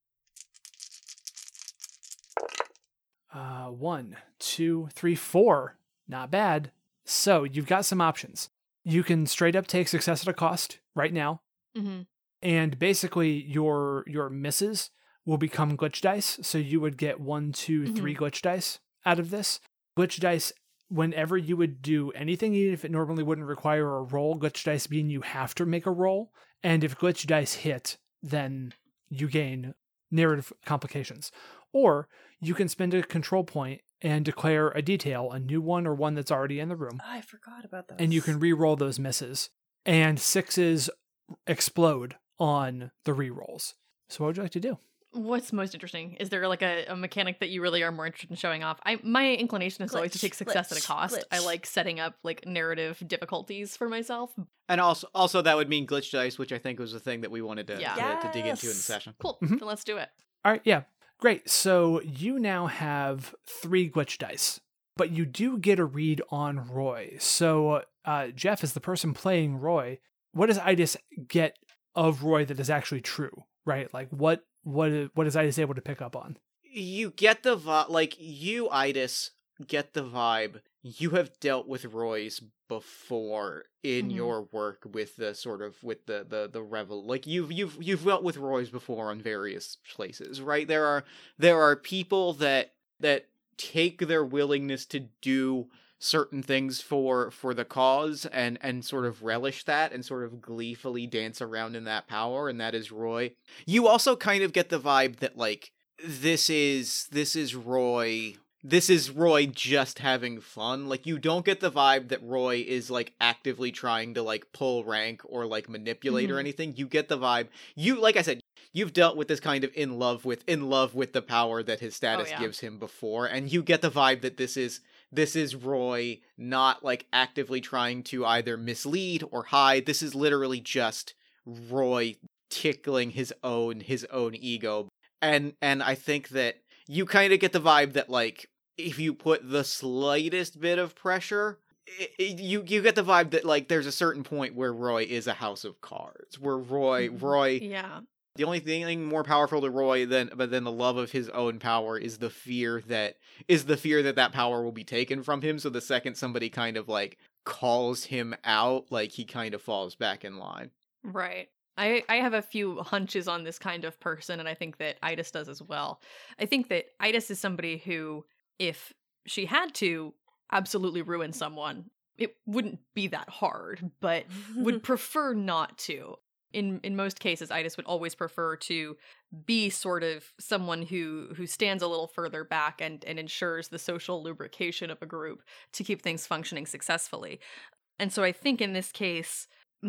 Uh, one, two, three, four. Not bad. So you've got some options. You can straight up take success at a cost right now, Mm-hmm. and basically your your misses will become glitch dice. So you would get one, two, Mhm. three glitch dice out of this. Glitch dice, whenever you would do anything, even if it normally wouldn't require a roll, glitch dice mean you have to make a roll. And if glitch dice hit, then you gain narrative complications. Or you can spend a control point and declare a detail, a new one or one that's already in the room. I forgot about that. And you can re-roll those misses. And sixes explode on the re-rolls. So what would you like to do? What's most interesting? Is there like a, a mechanic that you really are more interested in showing off? I my inclination is always to Glitch, take success at a glitch, cost. I glitch. like setting up like narrative difficulties for myself. And also also that would mean glitch dice, which I think was the thing that we wanted to, Yeah. to, to dig into in the Yes. session. Cool. Mhm. Then let's do it. All right, yeah. Great. So you now have three glitch dice, but you do get a read on Roy. So uh, Jeff, is the person playing Roy, what does Idas get of Roy that is actually true, right? Like what what is, what is Idas able to pick up on? You get the vibe, like, you, Idas, get the vibe. You have dealt with Roy's before in Mhm. your work with the sort of, with the, the, the revel. Like, you've, you've, you've dealt with Roy's before on various places, right? There are, there are people that, that take their willingness to do certain things for for the cause and and sort of relish that and sort of gleefully dance around in that power, and that is Roy. You also kind of get the vibe that, like, this is this is Roy this is Roy just having fun. Like, you don't get the vibe that Roy is, like, actively trying to, like, pull rank or, like, manipulate or Mhm. anything. You get the vibe, you, like I said, you've dealt with this kind of in love with in love with the power that his status yeah. gives him before, and you get the vibe that this is This is Roy not, like, actively trying to either mislead or hide. This is literally just Roy tickling his own his own ego. And and I think that you kind of get the vibe that, like, if you put the slightest bit of pressure, it, it, you you get the vibe that, like, there's a certain point where Roy is a house of cards, where Roy Mhm. Roy Yeah. the only thing more powerful to Roy than but than the love of his own power is the fear that is the fear that that power will be taken from him. So the second somebody kind of, like, calls him out, like, he kind of falls back in line. Right. I, I have a few hunches on this kind of person, and I think that Idas does as well. I think that Idas is somebody who, if she had to absolutely ruin someone, it wouldn't be that hard, but would prefer not to. In in most cases, Idas would always prefer to be sort of someone who who stands a little further back and, and ensures the social lubrication of a group to keep things functioning successfully. And so I think in this case,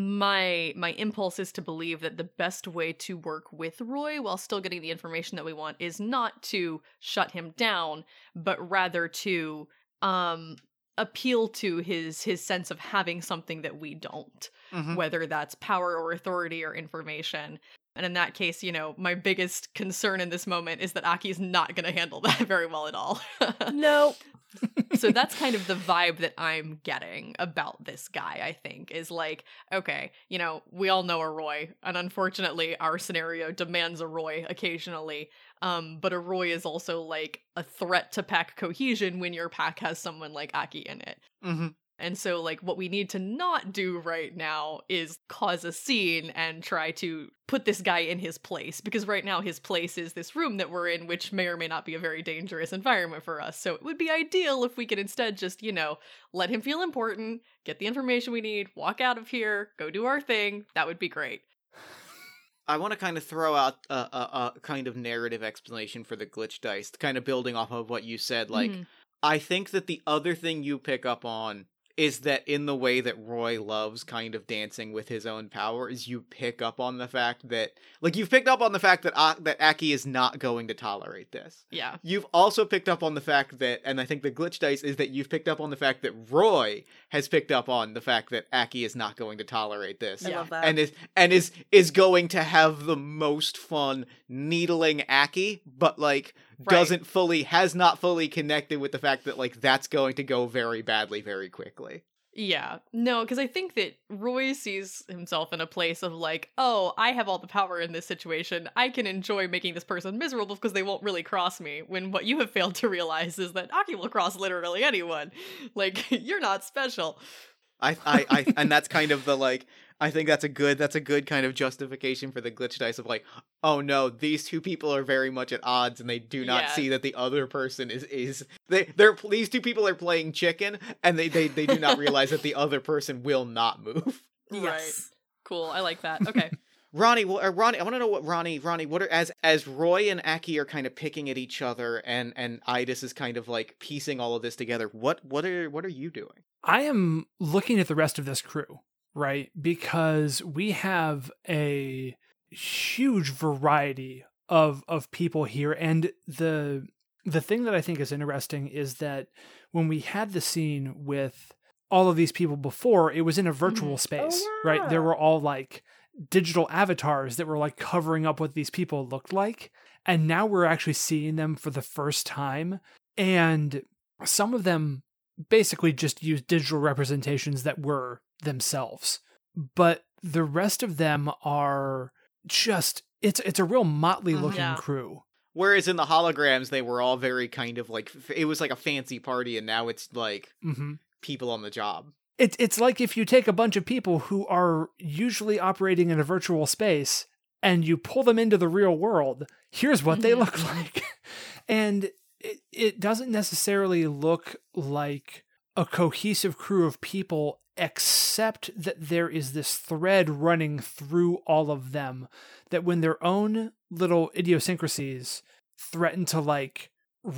my my impulse is to believe that the best way to work with Roy while still getting the information that we want is not to shut him down, but rather to um appeal to his his sense of having something that we don't, Mhm. whether that's power or authority or information. And in that case, you know, my biggest concern in this moment is that Aki's not going to handle that very well at all. No. So that's kind of the vibe that I'm getting about this guy, I think, is like, okay, you know, we all know a Roy, and unfortunately our scenario demands a Roy occasionally. Um, but a Roy is also like a threat to pack cohesion when your pack has someone like Aki in it. Mm-hmm. And so, like, what we need to not do right now is cause a scene and try to put this guy in his place. Because right now, his place is this room that we're in, which may or may not be a very dangerous environment for us. So it would be ideal if we could instead just, you know, let him feel important, get the information we need, walk out of here, go do our thing. That would be great. I want to kind of throw out a, a, a kind of narrative explanation for the glitch dice, kind of building off of what you said. Like, Mm-hmm. I think that the other thing you pick up on is that in the way that Roy loves kind of dancing with his own power, is you pick up on the fact that, like, you've picked up on the fact that uh, that Aki is not going to tolerate this. Yeah. You've also picked up on the fact that, and I think the glitch dice is that you've picked up on the fact that Roy has picked up on the fact that Aki is not going to tolerate this. I Yeah. love that. And is and is is going to have the most fun needling Aki, but like Right. doesn't fully has not fully connected with the fact that like that's going to go very badly very quickly. Yeah. No, because I think that Roy sees himself in a place of like, oh, I have all the power in this situation. I can enjoy making this person miserable because they won't really cross me. When what you have failed to realize is that Aki will cross literally anyone. Like, you're not special. I, I, I, and that's kind of the like. I think that's a good. That's a good kind of justification for the glitch dice of like, oh no, these two people are very much at odds, and they do not Yeah. see that the other person is is they. They're these two people are playing chicken, and they they they do not realize that the other person will not move. Right. Yes. Cool. I like that. Okay. Ronnie, well, uh, Ronnie, I want to know what Ronnie, Ronnie, what are as as Roy and Aki are kind of picking at each other, and and Idis is kind of like piecing all of this together. What what are what are you doing? I am looking at the rest of this crew, right? Because we have a huge variety of of people here, and the the thing that I think is interesting is that when we had the scene with all of these people before, it was in a virtual Mhm. space, Oh, right? There yeah. were all like digital avatars that were like covering up what these people looked like, and now we're actually seeing them for the first time, and some of them basically just use digital representations that were themselves. But the rest of them are just it's it's a real motley looking Yeah. crew. Whereas in the holograms, they were all very kind of like f- it was like a fancy party, and now it's like Mm-hmm. people on the job. It's it's like if you take a bunch of people who are usually operating in a virtual space and you pull them into the real world. Here's what they Mhm. look like, and it, it doesn't necessarily look like a cohesive crew of people, except that there is this thread running through all of them that when their own little idiosyncrasies threaten to like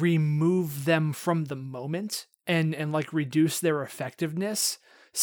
remove them from the moment and and like reduce their effectiveness,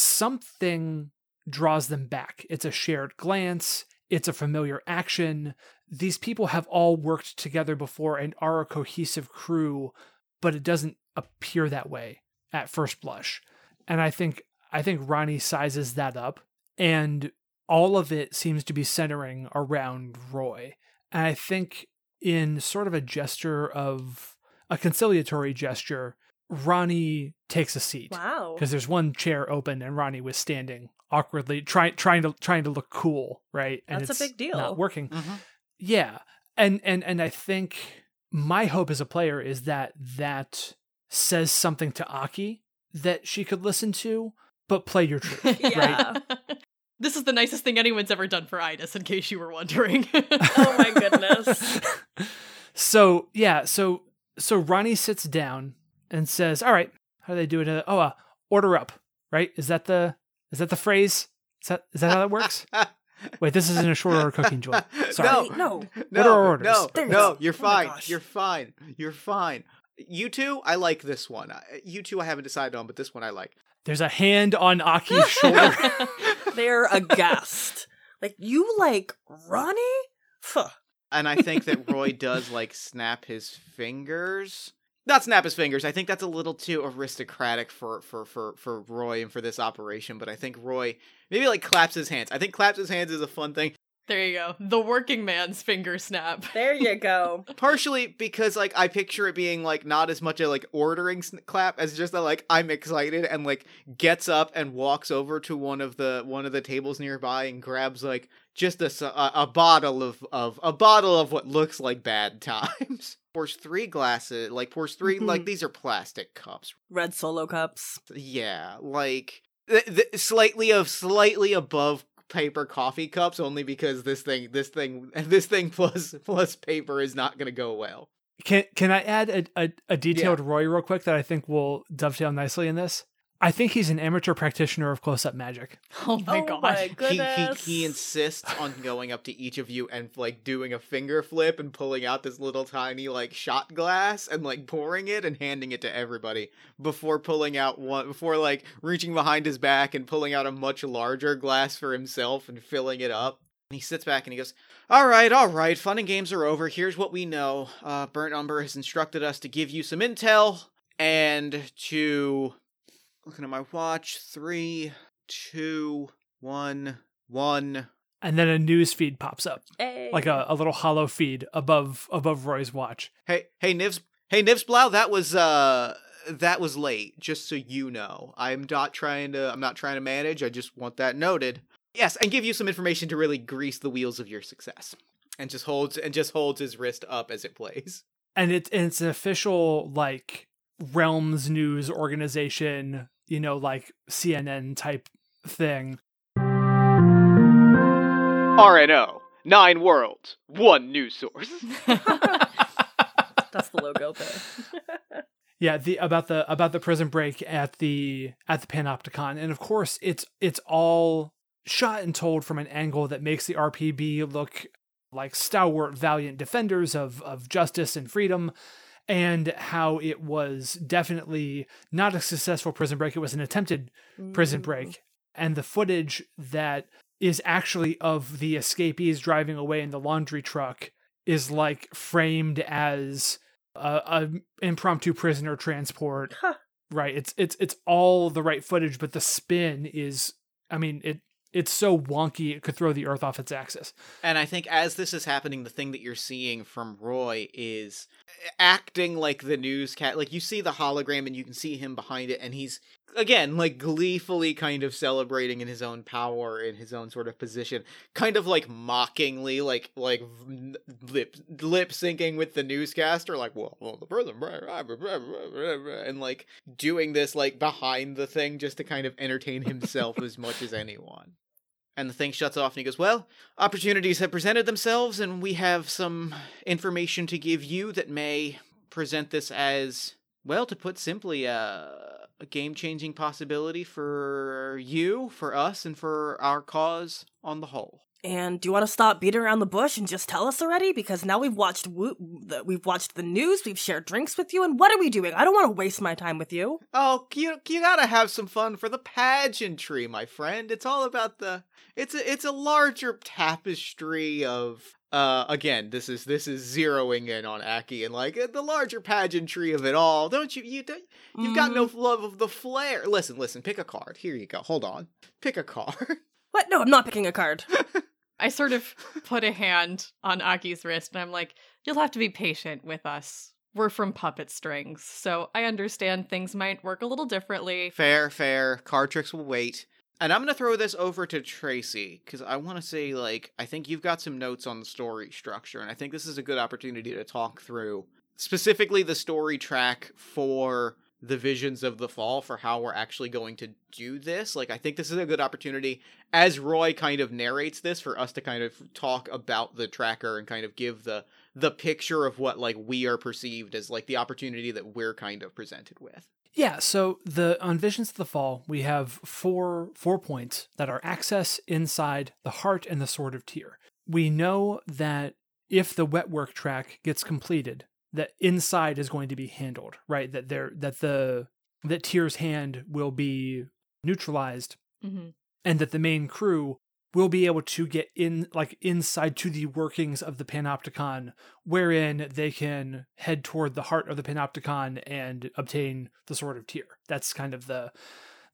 something draws them back. It's a shared glance, it's a familiar action. These people have all worked together before and are a cohesive crew, but it doesn't appear that way at first blush. And I think I think Ronnie sizes that up, and all of it seems to be centering around Roy. And I think in sort of a gesture of a conciliatory gesture, Ronnie takes a seat Wow. because there's one chair open and Ronnie was standing awkwardly, trying trying to trying to look cool, right? And That's a it's big deal. Not working. Mm-hmm. Yeah, and and and I think my hope as a player is that that says something to Aki that she could listen to, but play your truth. Yeah. This is the nicest thing anyone's ever done for Idis, in case you were wondering. Oh my goodness. So yeah, so so Ronnie sits down and says, "All right, how do they do it? Uh, oh, uh, order up, right? Is that the is that the phrase? Is that is that how that works? Wait, this isn't a short order cooking joint. Sorry. No, No. no, What are our orders? no, There we no. go. You're Oh my fine. gosh. You're fine. You're fine. You two, I like this one. I- You two, I haven't decided on, but this one I like. There's a hand on Aki's shoulder. They're aghast. Like, you like Ronnie? Pho. And I think that Roy does like snap his fingers. Not snap his fingers. I think that's a little too aristocratic for for for for Roy and for this operation. But I think Roy maybe like claps his hands. I think claps his hands is a fun thing. There you go. The working man's finger snap. There you go. Partially because like I picture it being like not as much a like ordering sn- clap as just a like I'm excited and like gets up and walks over to one of the one of the tables nearby and grabs like just a s- a, a bottle of of a bottle of what looks like bad times. Pours three glasses, like pours three Mhm. like these are plastic cups. Red Solo cups. Yeah, like th- th- slightly of slightly above paper coffee cups only because this thing this thing this thing plus plus paper is not going to go well. Can can I add a, a, a detailed Roy real quick that I think will dovetail nicely in this? I think he's an amateur practitioner of close-up magic. Oh my Oh god. my He, he goodness. he insists on going up to each of you and like doing a finger flip and pulling out this little tiny like shot glass and like pouring it and handing it to everybody before pulling out one before like reaching behind his back and pulling out a much larger glass for himself and filling it up. And he sits back and he goes, all right, all right, fun and games are over. Here's what we know. Uh, Burnt Umber has instructed us to give you some intel and to... Looking at my watch. Three, two, one, one. And then a news feed pops up, Hey. like a, a little hollow feed above above Roy's watch. Hey, hey, Nivs, hey, Nivsblow, that was uh, that was late. Just so you know, I'm not trying to. I'm not trying to manage. I just want that noted. Yes, and give you some information to really grease the wheels of your success. And just holds and just holds his wrist up as it plays. And it's and it's an official like Realms news organization, you know, like C N N type thing. R N O, nine worlds, one news source. That's the logo there. Yeah, the about the about the prison break at the at the Panopticon, and of course it's it's all shot and told from an angle that makes the R P B look like stalwart, valiant defenders of of justice and freedom, and how it was definitely not a successful prison break. It was an attempted prison break, and the footage that is actually of the escapees driving away in the laundry truck is like framed as a, a impromptu prisoner transport. Huh. Right. It's it's it's all the right footage, but the spin is, I mean, it it's so wonky it could throw the earth off its axis. And I think as this is happening, the thing that you're seeing from Roy is acting like the newscat. Like you see the hologram and you can see him behind it, and he's again like gleefully kind of celebrating in his own power, in his own sort of position, kind of like mockingly, like like lip lip syncing with the newscaster, like well, well the person, and like doing this like behind the thing just to kind of entertain himself as much as anyone. And the thing shuts off and he goes, well, opportunities have presented themselves and we have some information to give you that may present this as, well, to put simply, uh, a game-changing possibility for you, for us, and for our cause on the whole. And do you want to stop beating around the bush and just tell us already? Because now we've watched wo- the, we've watched the news, we've shared drinks with you, and what are we doing? I don't want to waste my time with you. Oh, you you gotta have some fun for the pageantry, my friend. It's all about the. It's a it's a larger tapestry of. Uh, again, this is this is zeroing in on Aki and like the larger pageantry of it all. Don't you? You don't, you've got no love of the flair. Listen, listen. Pick a card. Here you go. Hold on. Pick a card. What? No, I'm not picking a card. I sort of put a hand on Aki's wrist and I'm like, you'll have to be patient with us. We're from Puppet Strings, so I understand things might work a little differently. Fair, fair. Card tricks will wait. And I'm going to throw this over to Tracy, because I want to say, like, I think you've got some notes on the story structure, and I think this is a good opportunity to talk through specifically the story track for the Visions of the Fall, for how we're actually going to do this. Like, I think this is a good opportunity, as Roy kind of narrates this, for us to kind of talk about the tracker and kind of give the the picture of what, like, we are perceived as, like, the opportunity that we're kind of presented with. Yeah, so the on Visions of the Fall, we have four four points that are access, inside, the heart, and the Sword of Tyr. We know that if the wet work track gets completed, that inside is going to be handled, right? That there that the that Tyr's hand will be neutralized, Mm-hmm. and that the main crew will be able to get in, like inside to the workings of the Panopticon, wherein they can head toward the heart of the Panopticon and obtain the Sword of Tyr. That's kind of the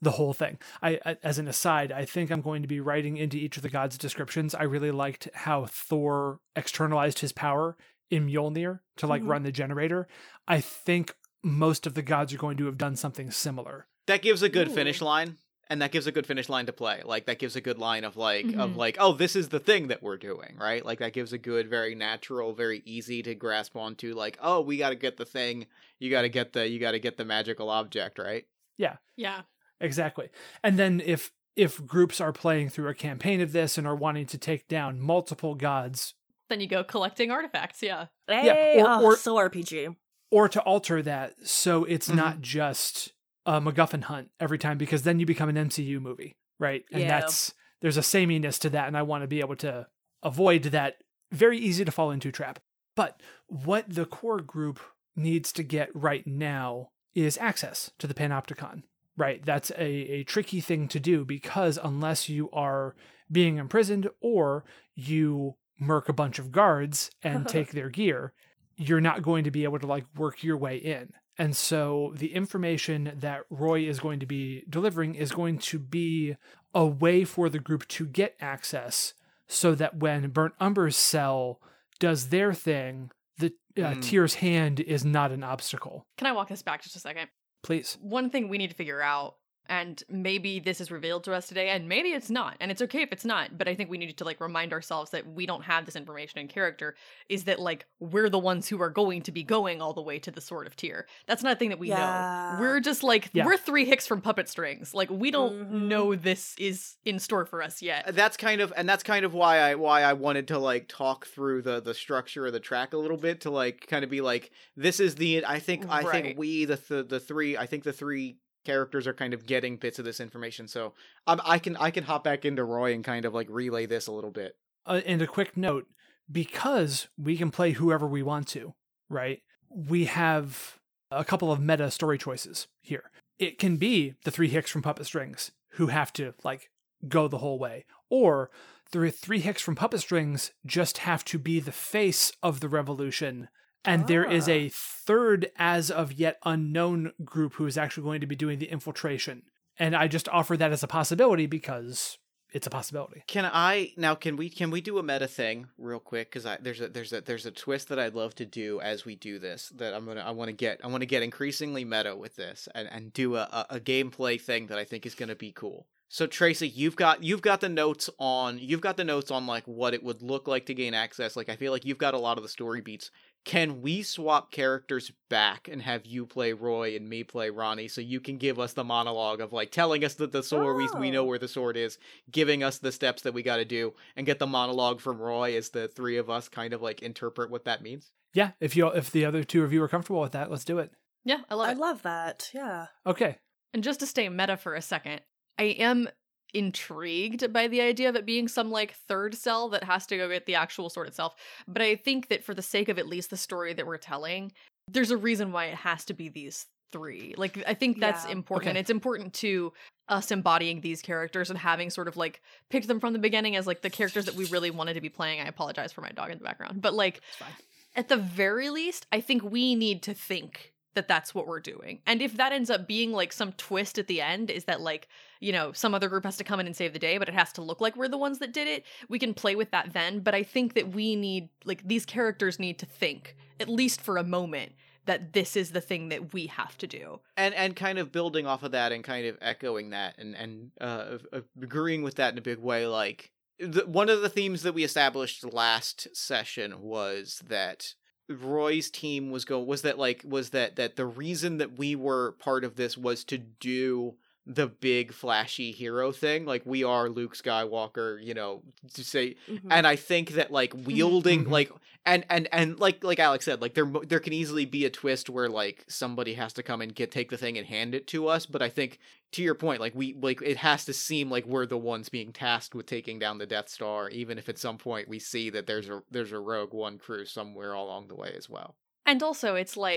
the whole thing. I, I, as an aside, I think I'm going to be writing into each of the gods' descriptions. I really liked how Thor externalized his power in Mjolnir to like Mhm. run the generator. I think most of the gods are going to have done something similar. That gives a good Ooh. finish line, and that gives a good finish line to play. Like that gives a good line of like of Mhm. like, oh, this is the thing that we're doing, right? Like that gives a good, very natural, very easy to grasp onto. Like, oh, we got to get the thing. You got to get the you got to get the magical object, right? Yeah. Exactly. And then if if groups are playing through a campaign of this and are wanting to take down multiple gods, Then you go collecting artifacts. Yeah. Hey, or- oh, or- so R P G. or to alter that so it's Mhm. not just a MacGuffin hunt every time, because then you become an M C U movie, right? And Yeah. that's there's a sameness to that, and I want to be able to avoid that very easy to fall into trap. But what the core group needs to get right now is access to the Panopticon, right? That's a, a tricky thing to do, because unless you are being imprisoned or you murk a bunch of guards and take their gear, you're not going to be able to like work your way in. And so the information that Roy is going to be delivering is going to be a way for the group to get access, so that when Burnt Umber's cell does their thing, the uh, Mm. Tyr's hand is not an obstacle. Can I walk us back just a second? Please. One thing we need to figure out, and maybe this is revealed to us today, and maybe it's not, and it's okay if it's not, but I think we need to like remind ourselves that we don't have this information in character, is that like we're the ones who are going to be going all the way to the Sword of Tyr. That's not a thing that we Yeah. know. We're just like, Yeah. we're three hicks from puppet strings. Like we don't Mhm. know this is in store for us yet. That's kind of and that's kind of why I why I wanted to like talk through the the structure of the track a little bit, to like kind of be like, this is the I think I Right. think we the the, the three I think the three characters are kind of getting bits of this information. So um, I can I can hop back into Roy and kind of like relay this a little bit. Uh, and a quick note, because we can play whoever we want to, right? We have a couple of meta story choices here. It can be the three hicks from Puppet Strings who have to like go the whole way, or the three hicks from Puppet Strings just have to be the face of the revolution. And there is a third, as of yet unknown group who is actually going to be doing the infiltration. And I just offer that as a possibility because it's a possibility. Can I now? Can we can we do a meta thing real quick? Because I there's a there's a there's a twist that I'd love to do as we do this. That I'm gonna I want to get I want to get increasingly meta with this and and do a, a, a gameplay thing that I think is gonna be cool. So Tracy, you've got you've got the notes on you've got the notes on like what it would look like to gain access. Like I feel like you've got a lot of the story beats. Can we swap characters back and have you play Roy and me play Ronnie, so you can give us the monologue of like telling us that the sword we we know Oh. where the sword is, giving us the steps that we got to do, and get the monologue from Roy as the three of us kind of like interpret what that means? Yeah, if you if the other two of you are comfortable with that, let's do it. Yeah, I love I it. love that. Yeah. Okay. And just to stay meta for a second, I am intrigued by the idea of it being some like third cell that has to go get the actual sword itself. But I think that for the sake of at least the story that we're telling, there's a reason why it has to be these three. Like, I think that's Yeah. important. Okay. It's important to us embodying these characters and having sort of like picked them from the beginning as like the characters that we really wanted to be playing. I apologize for my dog in the background. But like, It's fine. at the very least, I think we need to think that that's what we're doing. And if that ends up being like some twist at the end, is that like, you know, some other group has to come in and save the day, but it has to look like we're the ones that did it, we can play with that then. But I think that we need, like, these characters need to think, at least for a moment, that this is the thing that we have to do. And and kind of building off of that and kind of echoing that and and uh, uh, agreeing with that in a big way. Like the, one of the themes that we established last session was that Roy's team was go was that like was that that the reason that we were part of this was to do the big flashy hero thing. Like we are Luke Skywalker, you know, to say. Mhm. And I think that like wielding Mhm. like and and and like like Alex said, like there there can easily be a twist where like somebody has to come and get take the thing and hand it to us. But I think to your point, like we like it has to seem like we're the ones being tasked with taking down the Death Star, even if at some point we see that there's a there's a Rogue One crew somewhere along the way as well. And also, it's like,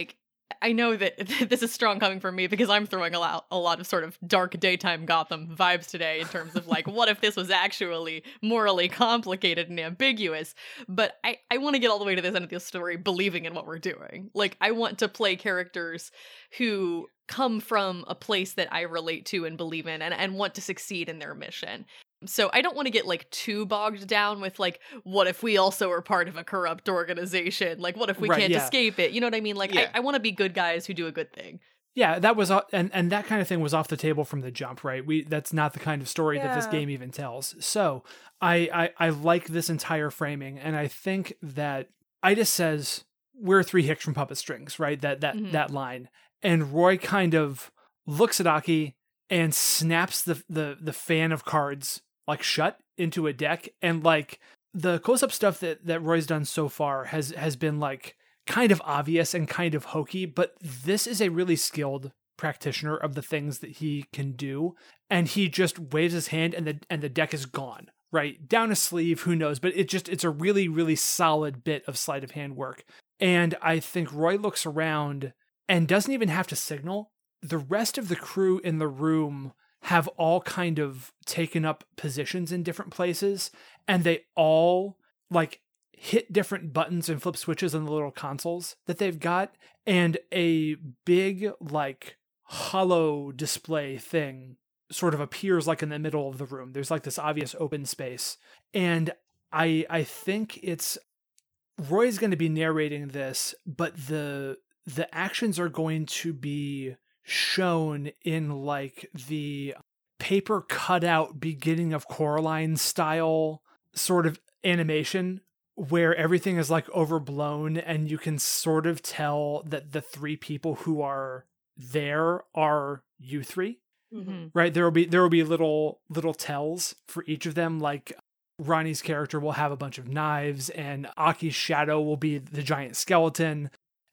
I know that this is strong coming from me because I'm throwing a lot, a lot of sort of dark daytime Gotham vibes today in terms of like, what if this was actually morally complicated and ambiguous? But I, I want to get all the way to this end of the story believing in what we're doing. Like, I want to play characters who come from a place that I relate to and believe in and, and want to succeed in their mission. So I don't want to get like too bogged down with like, what if we also are part of a corrupt organization? Like, what if we Right, can't yeah. escape it? You know what I mean? Like, Yeah. I, I want to be good guys who do a good thing. Yeah, that was, and and that kind of thing was off the table from the jump, right? We that's not the kind of story that this Yeah. game even tells. So I, I I like this entire framing, and I think that Ida says we're three hicks from puppet strings, right? That that Mhm. that line, and Roy kind of looks at Aki and snaps the the the fan of cards like shut into a deck, and like the close up stuff that that Roy's done so far has has been like kind of obvious and kind of hokey, but this is a really skilled practitioner of the things that he can do, and he just waves his hand and the and the deck is gone, right? Down a sleeve, who knows, but it just it's a really really solid bit of sleight of hand work. And I think Roy looks around and doesn't even have to signal. The rest of the crew in the room have all kind of taken up positions in different places, and they all like hit different buttons and flip switches on the little consoles that they've got, and a big like hollow display thing sort of appears like in the middle of the room. There's like this obvious open space, and I I think it's Roy's going to be narrating this, but the the actions are going to be shown in like the paper cutout beginning of Coraline style sort of animation where everything is like overblown, and you can sort of tell that the three people who are there are you three, Mm-hmm. right? There will be there will be little little tells for each of them. Like Ronnie's character will have a bunch of knives, and Aki's shadow will be the giant skeleton,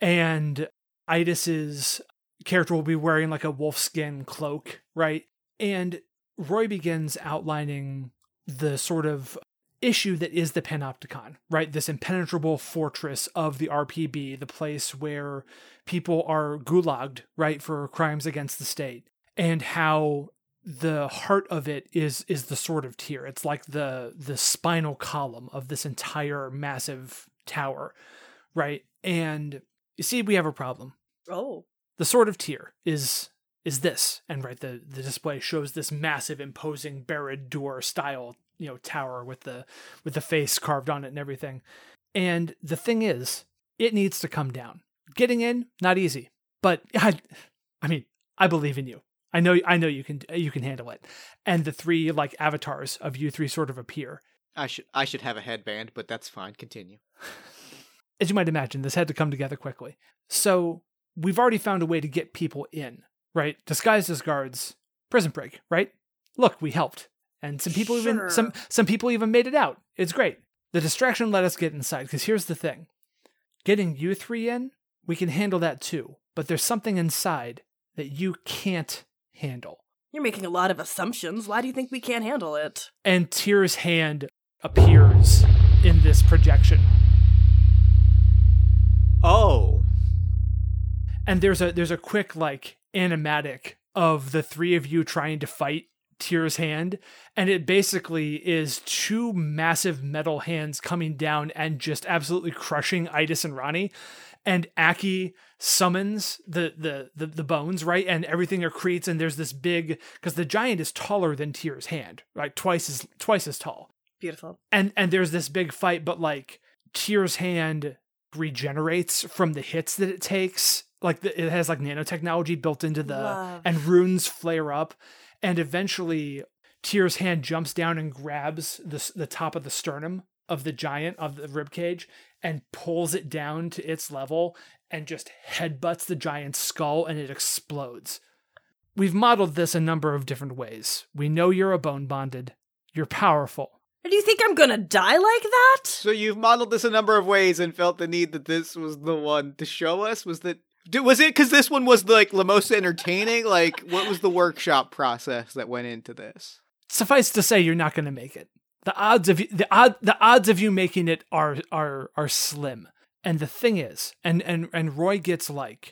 and Idis's character will be wearing like a wolfskin cloak, right? And Roy begins outlining the sort of issue that is the Panopticon, right? This impenetrable fortress of the R P B, the place where people are gulagged, right, for crimes against the state, and how the heart of it is is the Sword of Tyr. It's like the the spinal column of this entire massive tower, right? And you see, we have a problem. Oh. The Sword of Tyr is is this, and right, the the display shows this massive, imposing Barad-dûr style, you know, tower with the with the face carved on it and everything. And the thing is, it needs to come down. Getting in, not easy, but I, I mean, I believe in you. I know, I know you can you can handle it. And the three like avatars of you three sort of appear. I should I should have a headband, but that's fine. Continue. As you might imagine, this had to come together quickly. So we've already found a way to get people in, right? Disguised as guards, prison break, right? Look, we helped. And some people even Sure. some some people even made it out. It's great. The distraction let us get inside, because here's the thing. Getting you three in, we can handle that too. But there's something inside that you can't handle. You're making a lot of assumptions. Why do you think we can't handle it? And Tyr's hand appears in this projection. Oh. And there's a there's a quick like animatic of the three of you trying to fight Tyr's hand, and it basically is two massive metal hands coming down and just absolutely crushing Idis and Ronnie. And Aki summons the the the, the bones, right? And everything accretes, and there's this big, because the giant is taller than Tyr's hand, right? Twice as twice as tall. Beautiful. And and there's this big fight, but like Tyr's hand regenerates from the hits that it takes. Like the, it has like nanotechnology built into the, Love. and runes flare up, and eventually Tyr's hand jumps down and grabs the the top of the sternum of the giant, of the rib cage, and pulls it down to its level and just headbutts the giant's skull, and it explodes. We've modeled this a number of different ways. We know you're a bone bonded. You're powerful. And do you think I'm gonna die like that? So you've modeled this a number of ways and felt the need that this was the one to show us? Was that Dude, was it because this one was like the most entertaining? Like, what was the workshop process that went into this? Suffice to say, you're not going to make it. The odds of you, the odd the odds of you making it are are are slim. And the thing is, and and and Roy gets like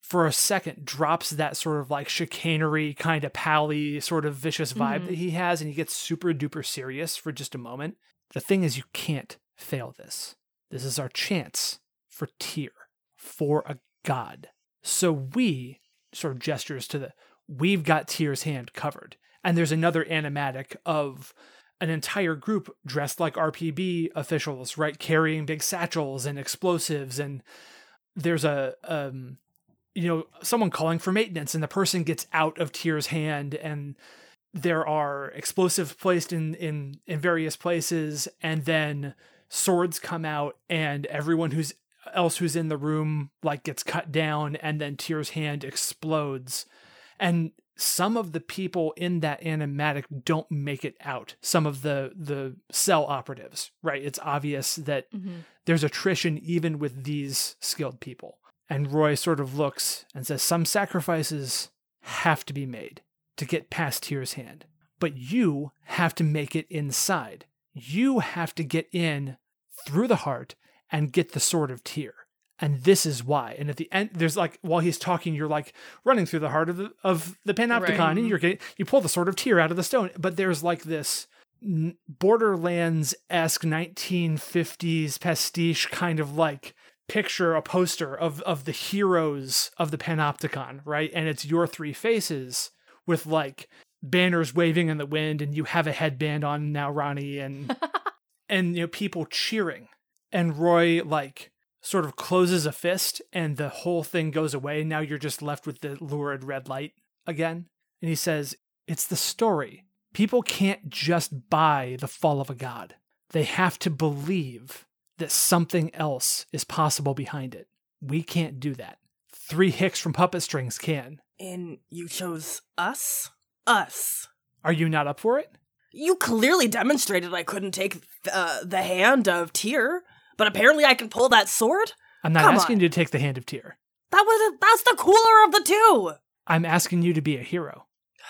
for a second drops that sort of like chicanery kind of pally sort of vicious vibe Mhm. that he has, and he gets super duper serious for just a moment. The thing is, you can't fail this. This is our chance for Tyr, for a god. So we sort of gestures to the, we've got Tyr's hand covered. And there's another animatic of an entire group dressed like R P B officials, right? Carrying big satchels and explosives. And there's a, um, you know, someone calling for maintenance, and the person gets out of Tyr's hand, and there are explosives placed in, in, in various places. And then swords come out, and everyone who's else who's in the room like gets cut down, and then Tyr's hand explodes. And some of the people in that animatic don't make it out. Some of the the cell operatives, right? It's obvious that Mhm. there's attrition even with these skilled people. And Roy sort of looks and says, some sacrifices have to be made to get past Tyr's hand, but you have to make it inside. You have to get in through the heart and get the sword of Tyr. And this is why. And at the end, there's like, while he's talking, you're like running through the heart of the, of the Panopticon, Right. and you're getting, you pull the sword of Tyr out of the stone. But there's like this n- Borderlands-esque nineteen fifties pastiche kind of like picture, a poster of, of the heroes of the Panopticon, right? And it's your three faces with like banners waving in the wind, and you have a headband on now, Ronnie, and and you know, people cheering. And Roy like sort of closes a fist, and the whole thing goes away. Now you're just left with the lurid red light again. And he says, it's the story. People can't just buy the fall of a god. They have to believe that something else is possible behind it. We can't do that. Three hicks from Puppet Strings can. And you chose us? Us. Are you not up for it? You clearly demonstrated I couldn't take uh, the hand of Tyr, but apparently I can pull that sword? I'm not Come asking on. you to take the hand of Tyr. That was a, that's the cooler of the two! I'm asking you to be a hero.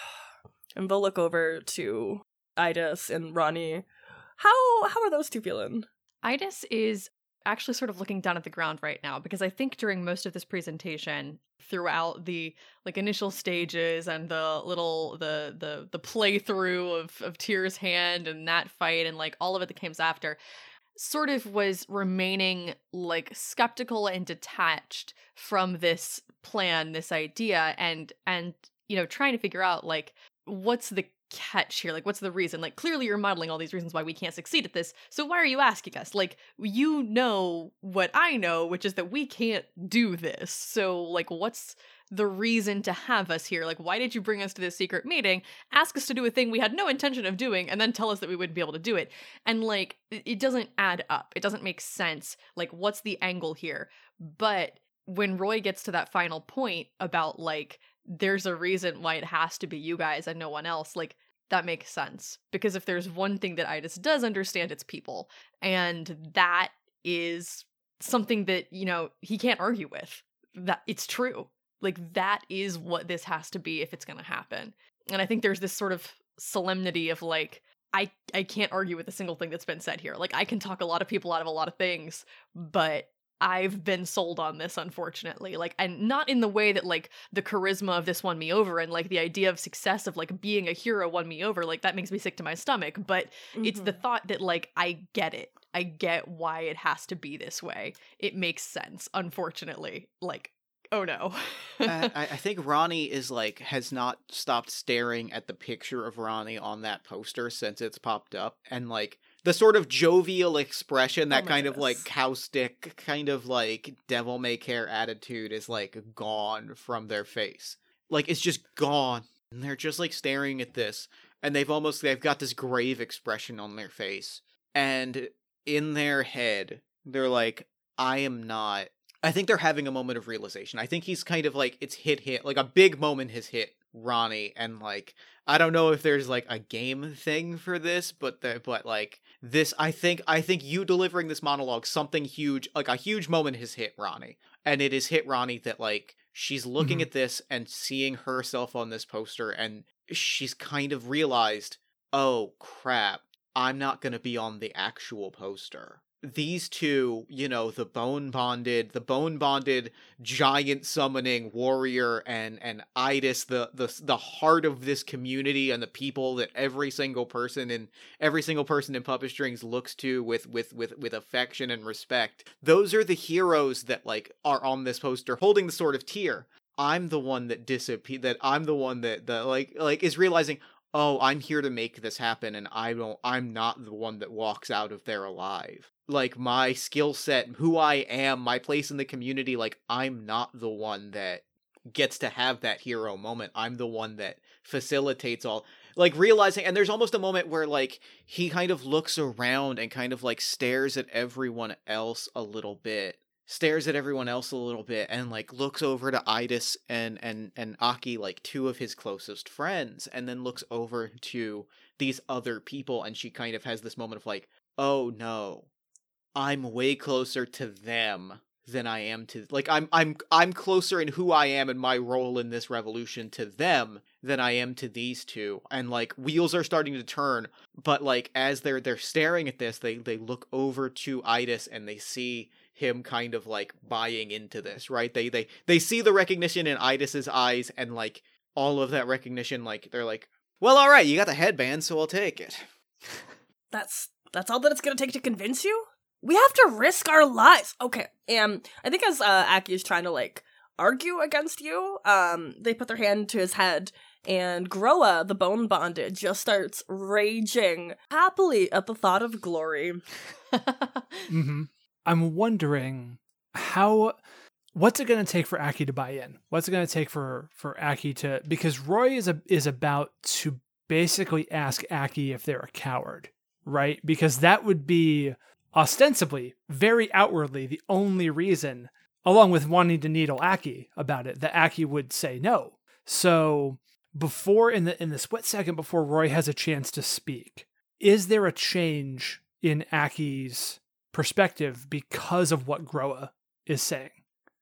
And they'll look over to Idis and Ronnie. How how are those two feeling? Idis is actually sort of looking down at the ground right now, because I think during most of this presentation, throughout the like initial stages and the little the the the playthrough of of Tyr's hand and that fight and like all of it that comes after, sort of was remaining like skeptical and detached from this plan, this idea, and and you know, trying to figure out like what's the catch here, like what's the reason. Like clearly you're modeling all these reasons why we can't succeed at this, so why are you asking us? Like, you know what I know, which is that we can't do this, so like what's the reason to have us here? Like, why did you bring us to this secret meeting, ask us to do a thing we had no intention of doing, and then tell us that we wouldn't be able to do it? And like, it doesn't add up, it doesn't make sense. Like, what's the angle here? But when Roy gets to that final point about like there's a reason why it has to be you guys and no one else, like that makes sense. Because if there's one thing that Idis does understand, it's people. And that is something that, you know, he can't argue with. That it's true. Like that is what this has to be if it's going to happen. And I think there's this sort of solemnity of like, I, I can't argue with a single thing that's been said here. Like I can talk a lot of people out of a lot of things, but I've been sold on this, unfortunately. Like, and not in the way that like the charisma of this won me over and like the idea of success of like being a hero won me over. Like that makes me sick to my stomach, but mm-hmm. It's the thought that like I get it. I get why it has to be this way. It makes sense, unfortunately. Like, oh no. I, I think Ronnie is like has not stopped staring at the picture of Ronnie on that poster since it's popped up, and like the sort of jovial expression, that oh kind goodness. of like caustic, kind of like devil may care attitude is like gone from their face. Like it's just gone. And they're just like staring at this, and they've almost they've got this grave expression on their face. And in their head, they're like, I am not I think they're having a moment of realization. I think he's kind of like, it's hit hit, like a big moment has hit Ronnie, and like, I don't know if there's like a game thing for this, but the, but like this, I think, I think you delivering this monologue, something huge, like a huge moment has hit Ronnie, and it has hit Ronnie that like, she's looking mm-hmm. at this and seeing herself on this poster, and she's kind of realized, oh crap, I'm not going to be on the actual poster. these two, you know, the bone bonded, the bone bonded giant summoning warrior and and Idis, the the the heart of this community and the people that every single person in every single person in Puppet Strings looks to with with with with affection and respect. Those are the heroes that like are on this poster holding the Sword of Tyr. I'm the one that disappear that I'm the one that that like like is realizing, oh, I'm here to make this happen, and I don't I'm not the one that walks out of there alive. Like, my skill set, who I am, my place in the community, like, I'm not the one that gets to have that hero moment. I'm the one that facilitates all, like, realizing, and there's almost a moment where, like, he kind of looks around and kind of, like, stares at everyone else a little bit, stares at everyone else a little bit, and, like, looks over to Idis and, and, and Aki, like, two of his closest friends, and then looks over to these other people, and she kind of has this moment of, like, oh, no. I'm way closer to them than I am to like I'm I'm I'm closer in who I am and my role in this revolution to them than I am to these two. And like wheels are starting to turn, but like as they're they're staring at this, they they look over to Idis and they see him kind of like buying into this, right? They they they see the recognition in Idis's eyes, and like all of that recognition, like they're like, well, all right, you got the headband, so I'll take it. That's that's all that it's gonna take to convince you? We have to risk our lives. Okay, and I think as uh, Aki is trying to, like, argue against you, um, they put their hand to his head, and Groa, the bone bonded, just starts raging happily at the thought of glory. mm-hmm. I'm wondering how... What's it going to take for Aki to buy in? What's it going to take for, for Aki to... Because Roy is a, is about to basically ask Aki if they're a coward, right? Because that would be... ostensibly, very outwardly, the only reason, along with wanting to needle Aki about it, that Aki would say no. So before, in the in the split second before Roy has a chance to speak, is there a change in Aki's perspective because of what Groa is saying?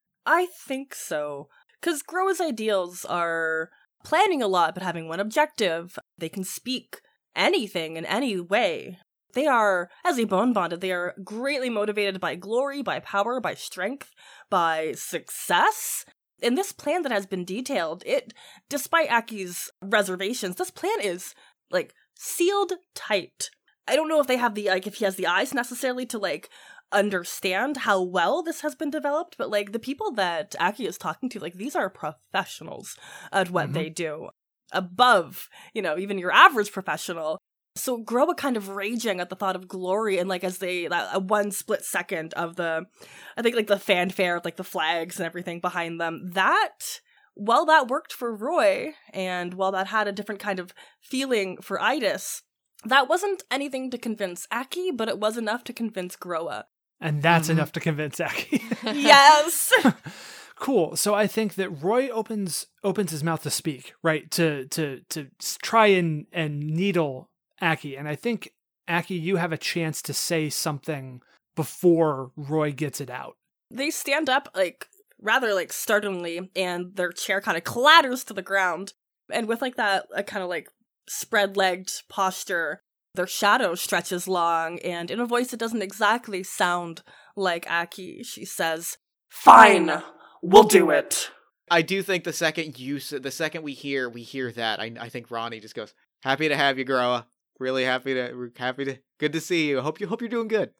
I think so. Because Groa's ideals are planning a lot, but having one objective. They can speak anything in any way. They are, as a bone bonded, they are greatly motivated by glory, by power, by strength, by success. In this plan that has been detailed, it, despite Aki's reservations, this plan is, like, sealed tight. I don't know if they have the, like, if he has the eyes necessarily to, like, understand how well this has been developed, but, like, the people that Aki is talking to, like, these are professionals at what mm-hmm. they do. Above, you know, even your average professional. So Groa kind of raging at the thought of glory, and like as they that one split second of the, I think like the fanfare, like the flags and everything behind them. That while that worked for Roy, and while that had a different kind of feeling for Idis, that wasn't anything to convince Aki, but it was enough to convince Groa. And that's mm-hmm. enough to convince Aki. Yes. Cool. So I think that Roy opens opens his mouth to speak, right? To to to try and and needle Aki, and I think, Aki, you have a chance to say something before Roy gets it out. They stand up, like, rather, like, startlingly, and their chair kind of clatters to the ground, and with, like, that uh, kind of, like, spread-legged posture, their shadow stretches long, and in a voice that doesn't exactly sound like Aki, she says, "Fine, we'll do it." I do think the second you, the second we hear, we hear that, I, I think Ronnie just goes, "Happy to have you, Groa. Really happy to, happy to, good to see you. Hope you, hope you're doing good."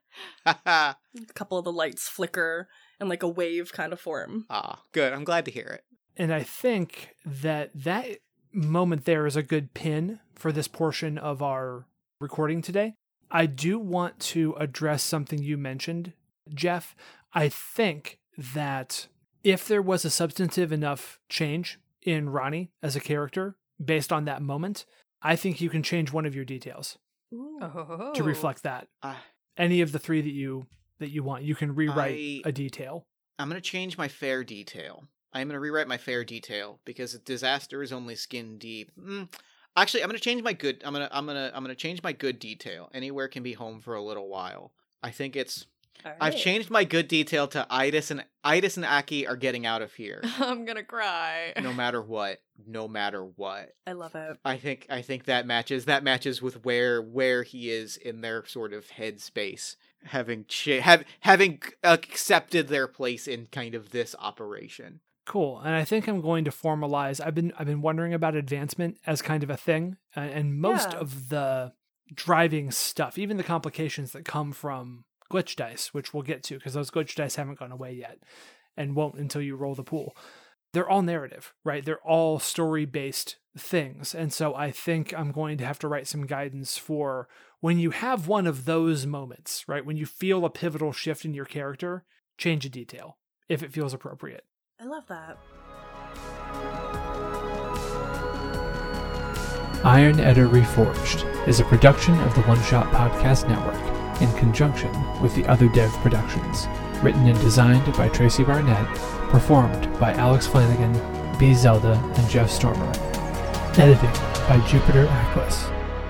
A couple of the lights flicker and like a wave kind of form. Ah, good. I'm glad to hear it. And I think that that moment there is a good pin for this portion of our recording today. I do want to address something you mentioned, Jeff. I think that if there was a substantive enough change in Ronnie as a character based on that moment, I think you can change one of your details oh. to reflect that. Uh, Any of the three that you that you want, you can rewrite I, a detail. I'm going to change my fair detail. I'm going to rewrite my fair detail because disaster is only skin deep. Mm, actually, I'm going to change my good. I'm going to I'm going to I'm going to change my good detail. Anywhere can be home for a little while. I think it's Right. I've changed my good detail to Idis and Idis and Aki are getting out of here. I'm gonna cry. No matter what. No matter what. I love it. I think I think that matches that matches with where where he is in their sort of headspace having cha- have, having accepted their place in kind of this operation. Cool. And I think I'm going to formalize. I've been I've been wondering about advancement as kind of a thing, uh, and most Yeah. of the driving stuff, even the complications that come from glitch dice, which we'll get to because those glitch dice haven't gone away yet and won't until you roll the pool. They're all narrative, right? They're all story-based things. And so I think I'm going to have to write some guidance for when you have one of those moments, right? When you feel a pivotal shift in your character, change a detail if it feels appropriate. I love that. Iron Edda Reforged is a production of the One Shot Podcast Network in conjunction with the Other Dev Productions. Written and designed by Tracy Barnett, performed by Alex Flanagan, B. Zelda, and Jeff Stormer. Editing by Jupiter Aquas.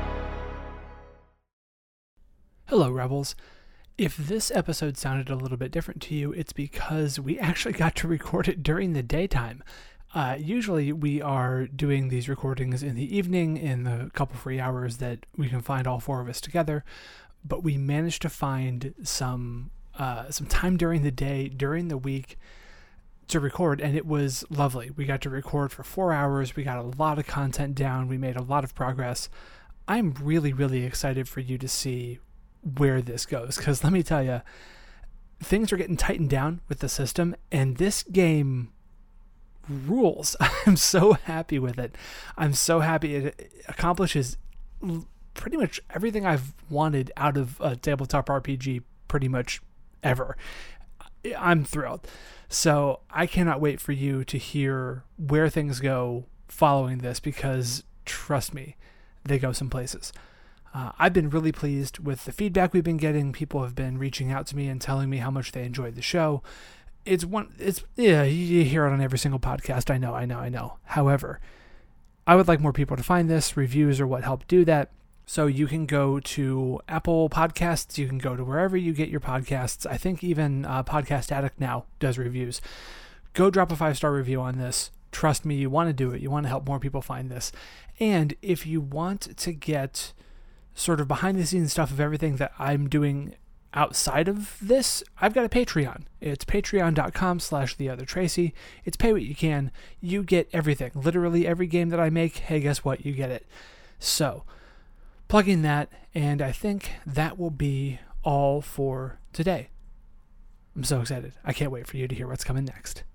Hello, Rebels. If this episode sounded a little bit different to you, it's because we actually got to record it during the daytime. Uh, usually we are doing these recordings in the evening in the couple free hours that we can find all four of us together, but we managed to find some uh, some time during the day, during the week to record, and it was lovely. We got to record for four hours. We got a lot of content down. We made a lot of progress. I'm really, really excited for you to see where this goes, because let me tell you, things are getting tightened down with the system, and this game rules. I'm so happy with it. I'm so happy it accomplishes pretty much everything I've wanted out of a tabletop R P G pretty much ever. I'm thrilled. So I cannot wait for you to hear where things go following this, because trust me, they go some places. Uh, I've been really pleased with the feedback we've been getting. People have been reaching out to me and telling me how much they enjoyed the show. It's one, it's, yeah, you hear it on every single podcast. I know, I know, I know. However, I would like more people to find this. Reviews are what help do that. So you can go to Apple Podcasts. You can go to wherever you get your podcasts. I think even uh, Podcast Addict now does reviews. Go drop a five-star review on this. Trust me, you want to do it. You want to help more people find this. And if you want to get sort of behind the scenes stuff of everything that I'm doing outside of this, I've got a Patreon. It's patreon.com slash the other Tracy. It's pay what you can. You get everything. Literally every game that I make, hey, guess what? You get it. So, plug in that, and I think that will be all for today. I'm so excited. I can't wait for you to hear what's coming next.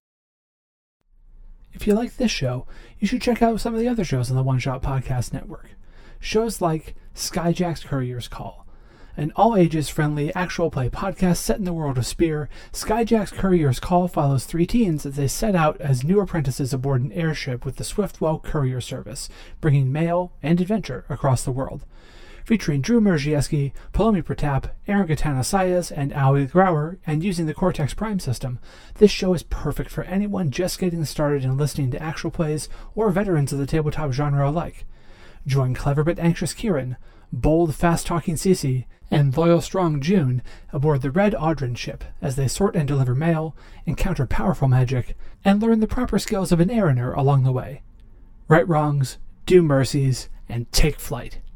If you like this show, you should check out some of the other shows on the One Shot Podcast Network. Shows like Skyjack's Courier's Call, an all-ages friendly actual play podcast set in the world of Spear. Skyjack's Courier's Call follows three teens as they set out as new apprentices aboard an airship with the Swiftwell Courier Service, bringing mail and adventure across the world. Featuring Drew Merzieski, Palomi Pratap, Aaron Gatana Sayas, and Aoi Grauer, and using the Cortex Prime system, this show is perfect for anyone just getting started in listening to actual plays or veterans of the tabletop genre alike. Join clever but anxious Kieran, bold, fast-talking Cece, and loyal, strong June aboard the Red Audrin ship as they sort and deliver mail, encounter powerful magic, and learn the proper skills of an Mariner along the way. Right wrongs, do mercies, and take flight.